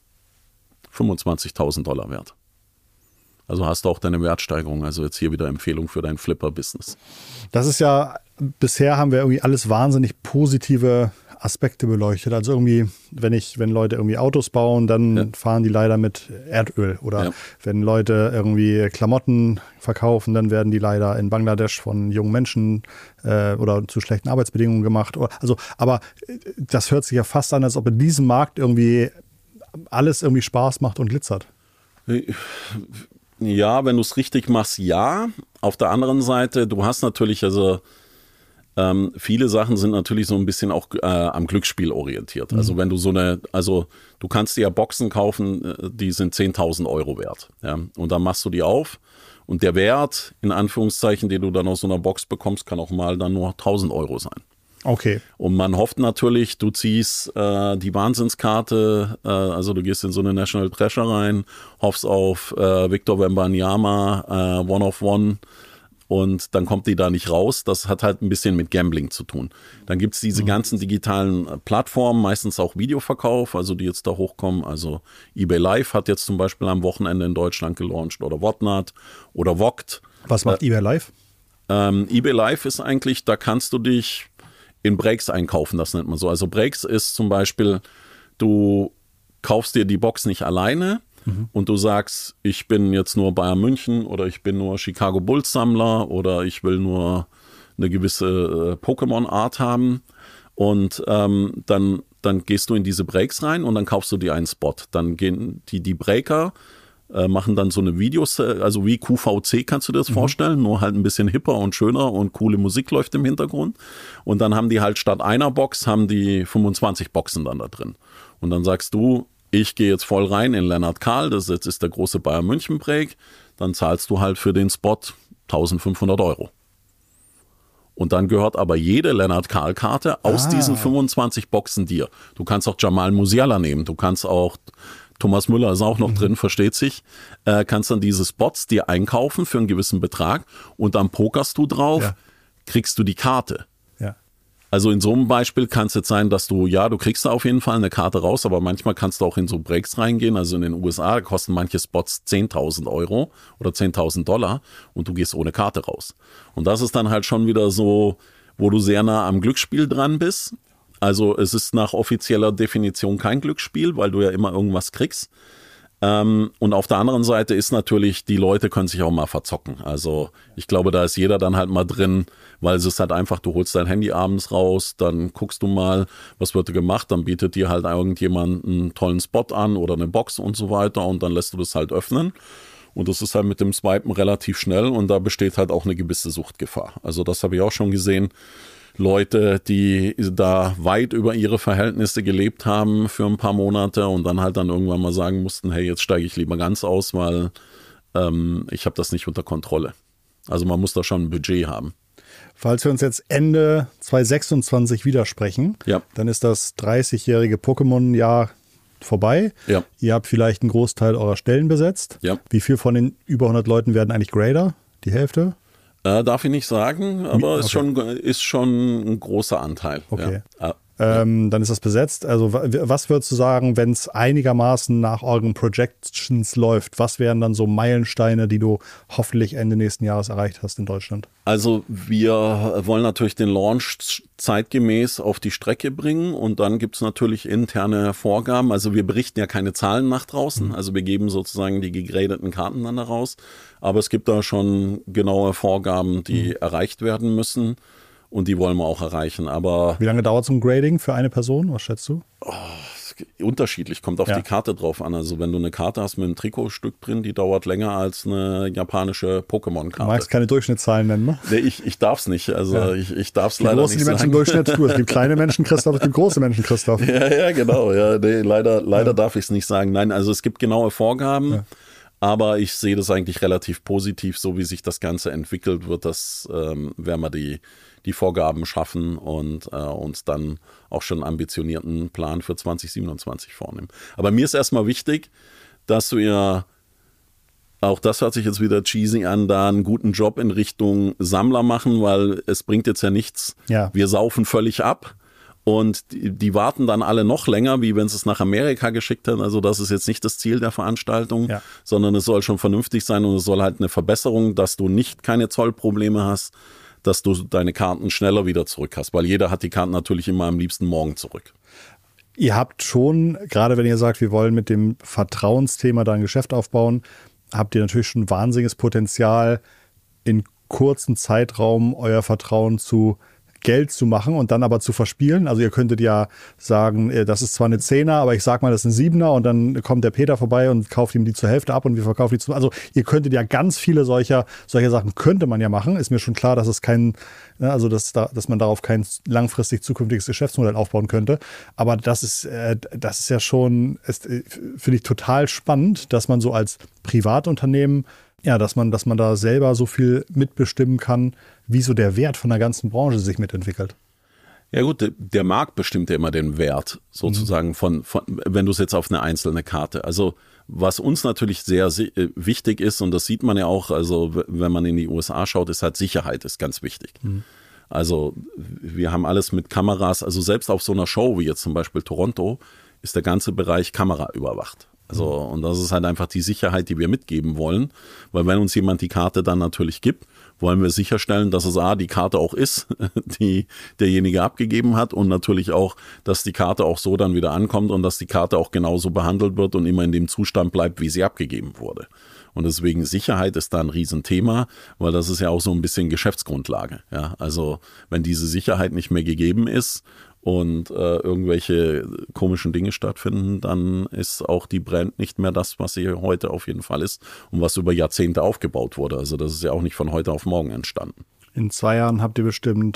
$25.000 wert. Also hast du auch deine Wertsteigerung, also jetzt hier wieder Empfehlung für dein Flipper-Business. Das ist ja, bisher haben wir irgendwie alles wahnsinnig positive Aspekte beleuchtet. Also irgendwie, wenn Leute irgendwie Autos bauen, dann fahren die leider mit Erdöl. Oder wenn Leute irgendwie Klamotten verkaufen, dann werden die leider in Bangladesch von jungen Menschen oder zu schlechten Arbeitsbedingungen gemacht. Also, aber das hört sich ja fast an, als ob in diesem Markt irgendwie alles irgendwie Spaß macht und glitzert. Ja, wenn du es richtig machst, ja. Auf der anderen Seite, du hast natürlich, also viele Sachen sind natürlich so ein bisschen auch am Glücksspiel orientiert. Also wenn du du kannst dir ja Boxen kaufen, die sind 10.000 € wert. Ja? Und dann machst du die auf und der Wert, in Anführungszeichen, den du dann aus so einer Box bekommst, kann auch mal dann nur 1.000 € sein. Okay. Und man hofft natürlich, du ziehst die Wahnsinnskarte, also du gehst in so eine National Treasure rein, hoffst auf Victor Wembanyama, One of One und dann kommt die da nicht raus. Das hat halt ein bisschen mit Gambling zu tun. Dann gibt es diese ganzen digitalen Plattformen, meistens auch Videoverkauf, also die jetzt da hochkommen. Also eBay Live hat jetzt zum Beispiel am Wochenende in Deutschland gelauncht oder Whatnot oder Vogt. Was macht eBay Live? eBay Live ist eigentlich, da kannst du dich in Breaks einkaufen, das nennt man so. Also Breaks ist zum Beispiel, du kaufst dir die Box nicht alleine und du sagst, ich bin jetzt nur Bayern München oder ich bin nur Chicago Bulls Sammler oder ich will nur eine gewisse Pokémon-Art haben und dann gehst du in diese Breaks rein und dann kaufst du dir einen Spot. Dann gehen die Breaker machen dann so eine Videos, also wie QVC kannst du dir das vorstellen, nur halt ein bisschen hipper und schöner und coole Musik läuft im Hintergrund und dann haben die halt statt einer Box, haben die 25 Boxen dann da drin und dann sagst du, ich gehe jetzt voll rein in Lennart Kahl, das jetzt ist der große Bayern München Break, dann zahlst du halt für den Spot 1.500 €. Und dann gehört aber jede Lennart-Karl-Karte aus diesen 25 Boxen dir. Du kannst auch Jamal Musiala nehmen, du kannst auch, Thomas Müller ist auch noch drin, versteht sich, kannst dann diese Spots dir einkaufen für einen gewissen Betrag und dann pokerst du drauf, kriegst du die Karte. Ja. Also in so einem Beispiel kann es jetzt sein, dass du kriegst da auf jeden Fall eine Karte raus, aber manchmal kannst du auch in so Breaks reingehen. Also in den USA kosten manche Spots 10.000 Euro oder $10.000 und du gehst ohne Karte raus. Und das ist dann halt schon wieder so, wo du sehr nah am Glücksspiel dran bist. Also es ist nach offizieller Definition kein Glücksspiel, weil du ja immer irgendwas kriegst. Und auf der anderen Seite ist natürlich, die Leute können sich auch mal verzocken. Also ich glaube, da ist jeder dann halt mal drin, weil es ist halt einfach, du holst dein Handy abends raus, dann guckst du mal, was wird gemacht, dann bietet dir halt irgendjemand einen tollen Spot an oder eine Box und so weiter und dann lässt du das halt öffnen. Und das ist halt mit dem Swipen relativ schnell und da besteht halt auch eine gewisse Suchtgefahr. Also das habe ich auch schon gesehen. Leute, die da weit über ihre Verhältnisse gelebt haben für ein paar Monate und dann halt dann irgendwann mal sagen mussten, hey, jetzt steige ich lieber ganz aus, weil ich habe das nicht unter Kontrolle. Also man muss da schon ein Budget haben. Falls wir uns jetzt Ende 2026 widersprechen, dann ist das 30-jährige Pokémon-Jahr vorbei. Ja. Ihr habt vielleicht einen Großteil eurer Stellen besetzt. Ja. Wie viel von den über 100 Leuten werden eigentlich Grader? Die Hälfte? Darf ich nicht sagen, aber ist schon ein großer Anteil. Okay. Ja. Dann ist das besetzt. Also was würdest du sagen, wenn es einigermaßen nach euren Projections läuft? Was wären dann so Meilensteine, die du hoffentlich Ende nächsten Jahres erreicht hast in Deutschland? Also wir wollen natürlich den Launch zeitgemäß auf die Strecke bringen und dann gibt es natürlich interne Vorgaben. Also wir berichten ja keine Zahlen nach draußen, also wir geben sozusagen die gegradeten Karten dann da raus. Aber es gibt da schon genaue Vorgaben, die erreicht werden müssen. Und die wollen wir auch erreichen. Aber wie lange dauert so ein Grading für eine Person? Was schätzt du? Unterschiedlich, kommt auf die Karte drauf an. Also wenn du eine Karte hast mit einem Trikotstück drin, die dauert länger als eine japanische Pokémon-Karte. Du magst keine Durchschnittszahlen nennen, ne? Nee, ich darf es nicht. Also ich darf es leider nicht sagen. Die Menschen Durchschnitt, es gibt kleine Menschen, Christoph, es gibt große Menschen, Christoph. Ja, genau. Ja, nee, leider darf ich es nicht sagen. Nein, also es gibt genaue Vorgaben. Ja. Aber ich sehe das eigentlich relativ positiv, so wie sich das Ganze entwickelt wird, dass werden wir die Vorgaben schaffen und uns dann auch schon einen ambitionierten Plan für 2027 vornehmen. Aber mir ist erstmal wichtig, dass wir, auch das hört sich jetzt wieder cheesy an, da einen guten Job in Richtung Sammler machen, weil es bringt jetzt ja nichts. Ja. Wir saufen völlig ab. Und die warten dann alle noch länger, wie wenn sie es nach Amerika geschickt haben. Also das ist jetzt nicht das Ziel der Veranstaltung, sondern es soll schon vernünftig sein und es soll halt eine Verbesserung, dass du nicht keine Zollprobleme hast, dass du deine Karten schneller wieder zurück hast. Weil jeder hat die Karten natürlich immer am liebsten morgen zurück. Ihr habt schon, gerade wenn ihr sagt, wir wollen mit dem Vertrauensthema da ein Geschäft aufbauen, habt ihr natürlich schon wahnsinniges Potenzial, in kurzen Zeitraum euer Vertrauen zu Geld zu machen und dann aber zu verspielen. Also ihr könntet ja sagen, das ist zwar eine 10er, aber ich sag mal, das ist ein 7er und dann kommt der Peter vorbei und kauft ihm die zur Hälfte ab und wir verkaufen die also ihr könntet ja ganz viele solcher Sachen könnte man ja machen. Ist mir schon klar, dass es dass man darauf kein langfristig zukünftiges Geschäftsmodell aufbauen könnte. Aber das ist ja schon, finde ich total spannend, dass man so als Privatunternehmen dass man da selber so viel mitbestimmen kann, wie so der Wert von der ganzen Branche sich mitentwickelt. Ja gut, der Markt bestimmt ja immer den Wert sozusagen von wenn du es jetzt auf eine einzelne Karte. Also was uns natürlich sehr wichtig ist und das sieht man ja auch, also wenn man in die USA schaut, ist halt Sicherheit ist ganz wichtig. Also wir haben alles mit Kameras, also selbst auf so einer Show wie jetzt zum Beispiel Toronto ist der ganze Bereich Kamera überwacht. Also, und das ist halt einfach die Sicherheit, die wir mitgeben wollen, weil wenn uns jemand die Karte dann natürlich gibt, wollen wir sicherstellen, dass es die Karte auch ist, die derjenige abgegeben hat und natürlich auch, dass die Karte auch so dann wieder ankommt und dass die Karte auch genauso behandelt wird und immer in dem Zustand bleibt, wie sie abgegeben wurde. Und deswegen Sicherheit ist da ein Riesenthema, weil das ist ja auch so ein bisschen Geschäftsgrundlage. Ja, also wenn diese Sicherheit nicht mehr gegeben ist und irgendwelche komischen Dinge stattfinden, dann ist auch die Brand nicht mehr das, was sie heute auf jeden Fall ist und was über Jahrzehnte aufgebaut wurde. Also das ist ja auch nicht von heute auf morgen entstanden. In 2 Jahren habt ihr bestimmt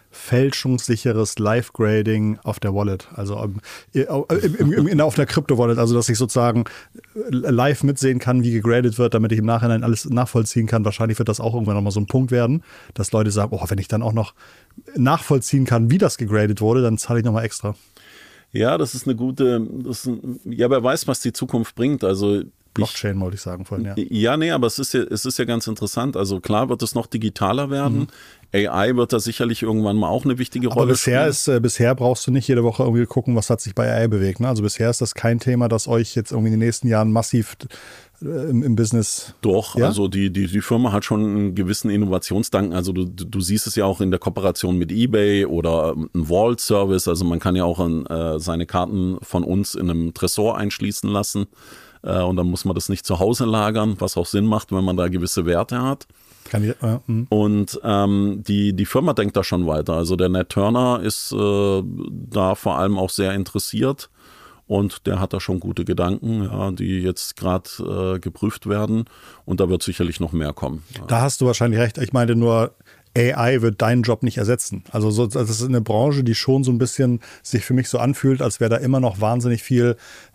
fälschungssicheres Live-Grading auf der Wallet, also auf der Krypto-Wallet, also dass ich sozusagen live mitsehen kann, wie gegradet wird, damit ich im Nachhinein alles nachvollziehen kann. Wahrscheinlich wird das auch irgendwann nochmal so ein Punkt werden, dass Leute sagen, wenn ich dann auch noch nachvollziehen kann, wie das gegradet wurde, dann zahle ich nochmal extra. Ja, das ist eine gute, wer weiß, was die Zukunft bringt. Also Blockchain wollte ich sagen vorhin, ja. Ja, nee, aber es ist ja ganz interessant. Also klar wird es noch digitaler werden. AI wird da sicherlich irgendwann mal auch eine wichtige Rolle spielen. Bisher brauchst du nicht jede Woche irgendwie gucken, was hat sich bei AI bewegt. Ne? Also bisher ist das kein Thema, das euch jetzt irgendwie in den nächsten Jahren massiv im Business... Doch, ja? Also die Firma hat schon einen gewissen Innovationsdanken. Also du siehst es ja auch in der Kooperation mit eBay oder ein Vault-Service. Also man kann ja auch seine Karten von uns in einem Tresor einschließen lassen. Und dann muss man das nicht zu Hause lagern, was auch Sinn macht, wenn man da gewisse Werte hat. Und die Firma denkt da schon weiter. Also der Nat Turner ist da vor allem auch sehr interessiert und der hat da schon gute Gedanken, ja, die jetzt gerade geprüft werden und da wird sicherlich noch mehr kommen. Ja. Da hast du wahrscheinlich recht. Ich meine nur, AI wird deinen Job nicht ersetzen. Also das ist eine Branche, die schon so ein bisschen sich für mich so anfühlt, als wäre da immer noch wahnsinnig viel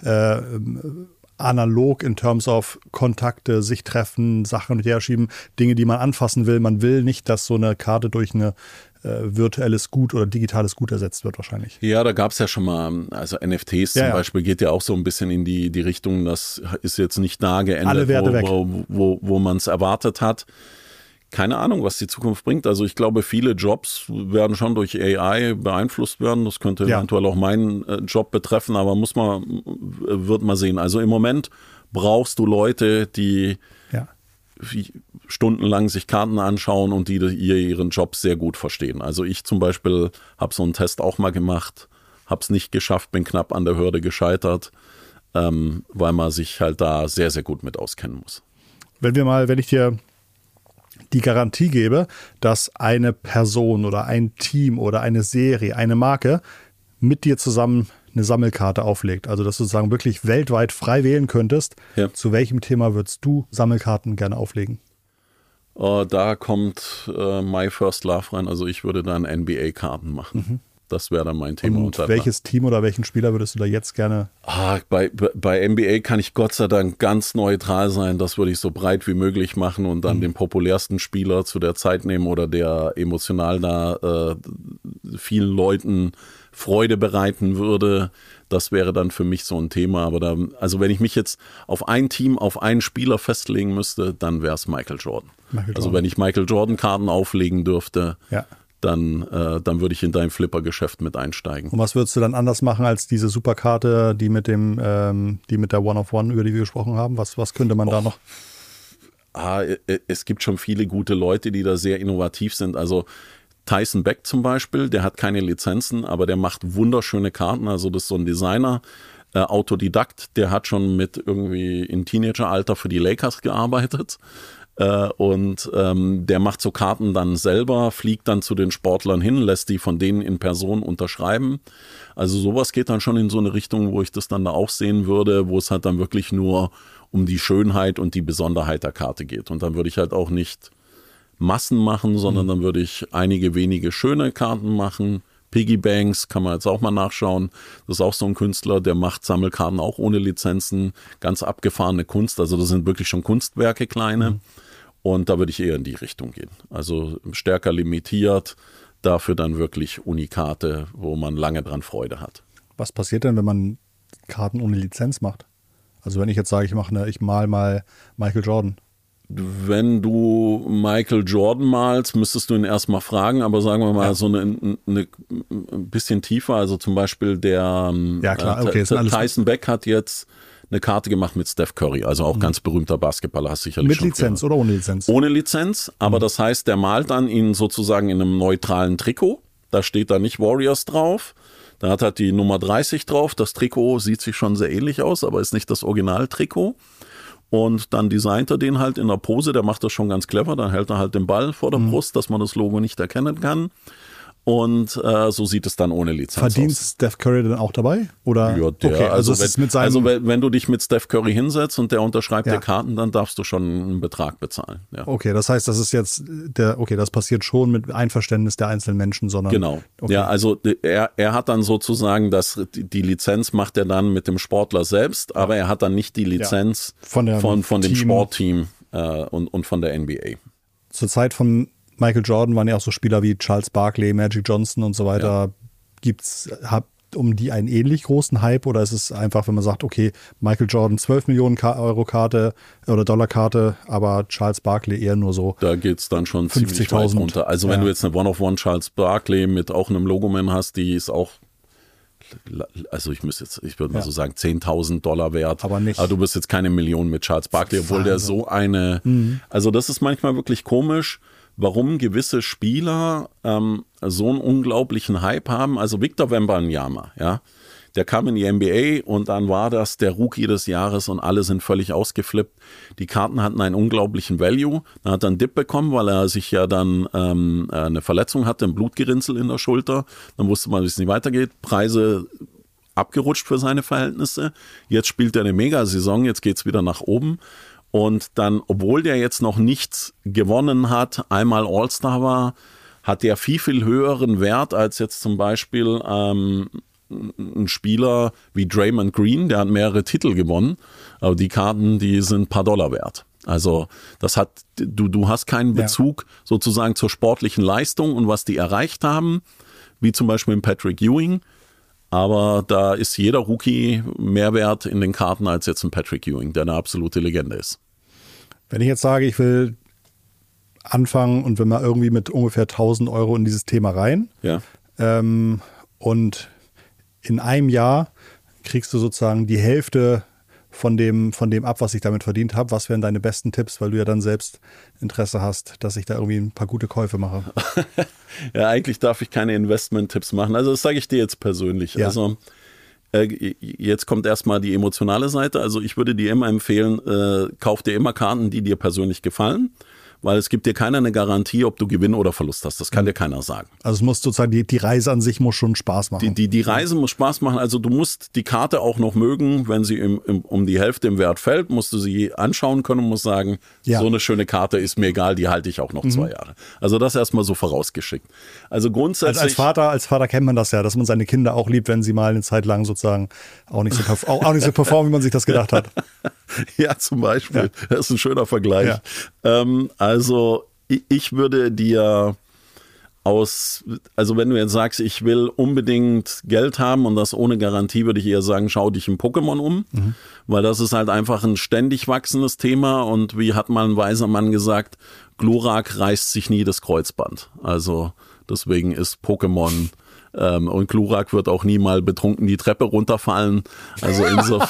analog in terms of Kontakte, sich treffen, Sachen mit herschieben, Dinge, die man anfassen will. Man will nicht, dass so eine Karte durch eine virtuelles Gut oder digitales Gut ersetzt wird wahrscheinlich. Ja, da gab es ja schon mal, also NFTs zum Beispiel geht ja auch so ein bisschen in die Richtung, das ist jetzt nicht da geendet, wo man es erwartet hat. Keine Ahnung, was die Zukunft bringt. Also ich glaube, viele Jobs werden schon durch AI beeinflusst werden. Das könnte eventuell auch meinen Job betreffen, aber wird man sehen. Also im Moment brauchst du Leute, die stundenlang sich Karten anschauen und die ihren Job sehr gut verstehen. Also ich zum Beispiel habe so einen Test auch mal gemacht, habe es nicht geschafft, bin knapp an der Hürde gescheitert, weil man sich halt da sehr, sehr gut mit auskennen muss. Wenn ich dir die Garantie gebe, dass eine Person oder ein Team oder eine Serie, eine Marke mit dir zusammen eine Sammelkarte auflegt, also dass du sozusagen wirklich weltweit frei wählen könntest, zu welchem Thema würdest du Sammelkarten gerne auflegen? Da kommt My First Love rein, also ich würde dann NBA-Karten machen. Das wäre dann mein Thema. Und welches Team oder welchen Spieler würdest du da jetzt gerne? Bei NBA kann ich Gott sei Dank ganz neutral sein. Das würde ich so breit wie möglich machen und dann den populärsten Spieler zu der Zeit nehmen oder der emotional da vielen Leuten Freude bereiten würde. Das wäre dann für mich so ein Thema. Aber also wenn ich mich jetzt auf ein Team, auf einen Spieler festlegen müsste, dann wäre es Michael Jordan. Also wenn ich Michael Jordan Karten auflegen dürfte, dann würde ich in dein Flipper-Geschäft mit einsteigen. Und was würdest du dann anders machen als diese Superkarte, die mit der One-of-One, über die wir gesprochen haben? Was könnte man da noch? Es gibt schon viele gute Leute, die da sehr innovativ sind. Also Tyson Beck zum Beispiel, der hat keine Lizenzen, aber der macht wunderschöne Karten. Also das ist so ein Designer, Autodidakt, der hat schon mit irgendwie im Teenageralter für die Lakers gearbeitet. Und der macht so Karten dann selber, fliegt dann zu den Sportlern hin, lässt die von denen in Person unterschreiben. Also sowas geht dann schon in so eine Richtung, wo ich das dann da auch sehen würde, wo es halt dann wirklich nur um die Schönheit und die Besonderheit der Karte geht. Und dann würde ich halt auch nicht Massen machen, sondern dann würde ich einige wenige schöne Karten machen. Piggy Banks kann man jetzt auch mal nachschauen. Das ist auch so ein Künstler, der macht Sammelkarten auch ohne Lizenzen. Ganz abgefahrene Kunst. Also das sind wirklich schon Kunstwerke, kleine. Und da würde ich eher in die Richtung gehen. Also stärker limitiert, dafür dann wirklich Unikate, wo man lange dran Freude hat. Was passiert denn, wenn man Karten ohne Lizenz macht? Also wenn ich jetzt sage, ich mal Michael Jordan. Wenn du Michael Jordan malst, müsstest du ihn erstmal fragen, aber sagen wir mal so ein bisschen tiefer. Also zum Beispiel Tyson Beck hat jetzt eine Karte gemacht mit Steph Curry, also auch ganz berühmter Basketballer, hast sicherlich mit schon Lizenz gehört. Oder ohne Lizenz? Ohne Lizenz, aber das heißt, der malt dann ihn sozusagen in einem neutralen Trikot. Da steht da nicht Warriors drauf. Da hat halt die Nummer 30 drauf. Das Trikot sieht sich schon sehr ähnlich aus, aber ist nicht das Originaltrikot. Und dann designt er den halt in der Pose, der macht das schon ganz clever, dann hält er halt den Ball vor der Brust, dass man das Logo nicht erkennen kann. Und so sieht es dann ohne Lizenz Verdient aus. Steph Curry dann auch dabei? Oder? Ja, okay, wenn du dich mit Steph Curry hinsetzt und der unterschreibt Ja. dir Karten, dann darfst du schon einen Betrag bezahlen. Ja. Okay, das heißt, das ist jetzt das passiert schon mit Einverständnis der einzelnen Menschen, sondern. Genau. Okay. Ja, also er hat dann sozusagen die Lizenz macht er dann mit dem Sportler selbst, aber er hat dann nicht die Lizenz von dem Sportteam und von der NBA. Zur Zeit von Michael Jordan waren ja auch so Spieler wie Charles Barkley, Magic Johnson und so weiter. Ja. Gibt's um die einen ähnlich großen Hype oder ist es einfach, wenn man sagt, okay, Michael Jordan 12 Millionen Euro Karte oder Dollar Karte, aber Charles Barkley eher nur so. Da geht's dann schon ziemlich weit runter. Also wenn du jetzt eine One-of-One Charles Barkley mit auch einem Logoman hast, die ist auch, also ich würde mal so sagen, $10.000 wert. Aber nicht. Aber du bist jetzt keine Million mit Charles Barkley, obwohl der so eine, also das ist manchmal wirklich komisch, warum gewisse Spieler so einen unglaublichen Hype haben. Also Victor Wembanyama, ja, der kam in die NBA und dann war das der Rookie des Jahres und alle sind völlig ausgeflippt. Die Karten hatten einen unglaublichen Value. Dann hat er einen Dip bekommen, weil er sich ja dann eine Verletzung hatte, ein Blutgerinnsel in der Schulter. Dann wusste man, wie es nicht weitergeht. Preise abgerutscht für seine Verhältnisse. Jetzt spielt er eine Megasaison, jetzt geht's wieder nach oben. Und dann, obwohl der jetzt noch nichts gewonnen hat, einmal All-Star war, hat der viel, viel höheren Wert als jetzt zum Beispiel ein Spieler wie Draymond Green, der hat mehrere Titel gewonnen, aber die Karten, die sind ein paar Dollar wert. Also du hast keinen Bezug sozusagen zur sportlichen Leistung und was die erreicht haben, wie zum Beispiel in Patrick Ewing. Aber da ist jeder Rookie mehr wert in den Karten als jetzt ein Patrick Ewing, der eine absolute Legende ist. Wenn ich jetzt sage, ich will anfangen und wenn man irgendwie mit ungefähr 1.000 Euro in dieses Thema rein und in einem Jahr kriegst du sozusagen die Hälfte von dem ab, was ich damit verdient habe. Was wären deine besten Tipps, weil du ja dann selbst Interesse hast, dass ich da irgendwie ein paar gute Käufe mache? Ja, eigentlich darf ich keine Investment-Tipps machen. Also das sage ich dir jetzt persönlich. Ja. Also jetzt kommt erstmal die emotionale Seite. Also ich würde dir immer empfehlen, kauf dir immer Karten, die dir persönlich gefallen. Weil es gibt dir keiner eine Garantie, ob du Gewinn oder Verlust hast. Das kann dir keiner sagen. Also es muss sozusagen, die Reise an sich muss schon Spaß machen. Die Reise muss Spaß machen. Also du musst die Karte auch noch mögen. Wenn sie um die Hälfte im Wert fällt, musst du sie anschauen können und musst sagen, so eine schöne Karte ist mir egal, die halte ich auch noch 2 Jahre. Also das erstmal so vorausgeschickt. Also grundsätzlich. Als Vater kennt man das ja, dass man seine Kinder auch liebt, wenn sie mal eine Zeit lang sozusagen auch nicht so performen, wie man sich das gedacht hat. Ja, zum Beispiel. Ja. Das ist ein schöner Vergleich. Ja. Also ich würde dir also wenn du jetzt sagst, ich will unbedingt Geld haben und das ohne Garantie, würde ich eher sagen, schau dich im Pokémon um, weil das ist halt einfach ein ständig wachsendes Thema und wie hat mal ein weiser Mann gesagt, Glurak reißt sich nie das Kreuzband. Also deswegen ist Pokémon und Glurak wird auch nie mal betrunken die Treppe runterfallen. Also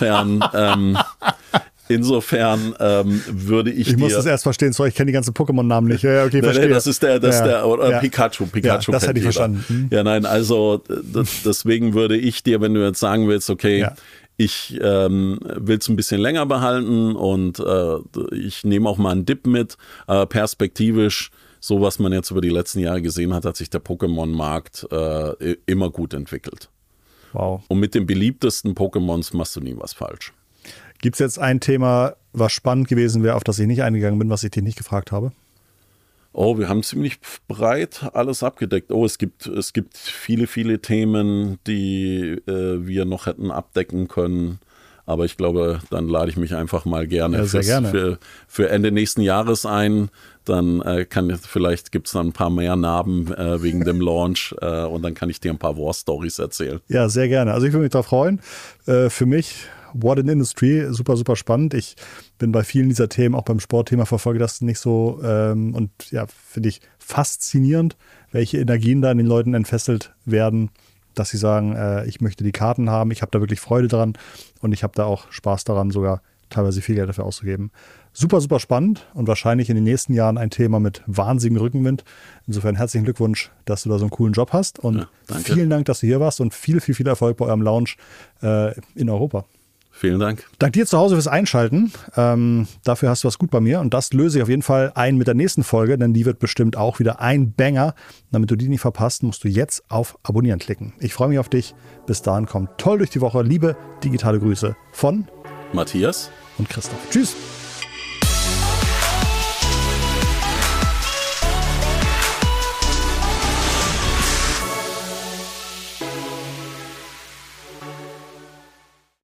insofern würde ich muss das erst verstehen, sorry, ich kenne die ganzen Pokémon-Namen nicht. Ja, okay, verstehe. Das ist der Pikachu. Pikachu das hätte ich verstanden. Ja, nein, also deswegen würde ich dir, wenn du jetzt sagen willst, okay, ich will es ein bisschen länger behalten und ich nehme auch mal einen Dip mit, perspektivisch, so was man jetzt über die letzten Jahre gesehen hat, hat sich der Pokémon-Markt immer gut entwickelt. Wow. Und mit den beliebtesten Pokémons machst du nie was falsch. Gibt es jetzt ein Thema, was spannend gewesen wäre, auf das ich nicht eingegangen bin, was ich dich nicht gefragt habe? Oh, wir haben ziemlich breit alles abgedeckt. Oh, es gibt viele, viele Themen, die wir noch hätten abdecken können. Aber ich glaube, dann lade ich mich einfach mal gerne, für Ende nächsten Jahres ein. Dann vielleicht gibt es dann ein paar mehr Narben wegen dem Launch und dann kann ich dir ein paar War-Stories erzählen. Ja, sehr gerne. Also ich würde mich darauf freuen. Für mich What an Industry, super, super spannend. Ich bin bei vielen dieser Themen, auch beim Sportthema, verfolge das nicht so und ja, finde ich faszinierend, welche Energien da in den Leuten entfesselt werden, dass sie sagen, ich möchte die Karten haben, ich habe da wirklich Freude dran und ich habe da auch Spaß daran, sogar teilweise viel Geld dafür auszugeben. Super, super spannend und wahrscheinlich in den nächsten Jahren ein Thema mit wahnsinnigem Rückenwind. Insofern herzlichen Glückwunsch, dass du da so einen coolen Job hast und vielen Dank, dass du hier warst und viel, viel, viel Erfolg bei eurem Launch in Europa. Vielen Dank. Dank dir zu Hause fürs Einschalten. Dafür hast du was gut bei mir. Und das löse ich auf jeden Fall ein mit der nächsten Folge, denn die wird bestimmt auch wieder ein Banger. Damit du die nicht verpasst, musst du jetzt auf Abonnieren klicken. Ich freue mich auf dich. Bis dahin, komm toll durch die Woche. Liebe digitale Grüße von Matthias und Christoph. Tschüss.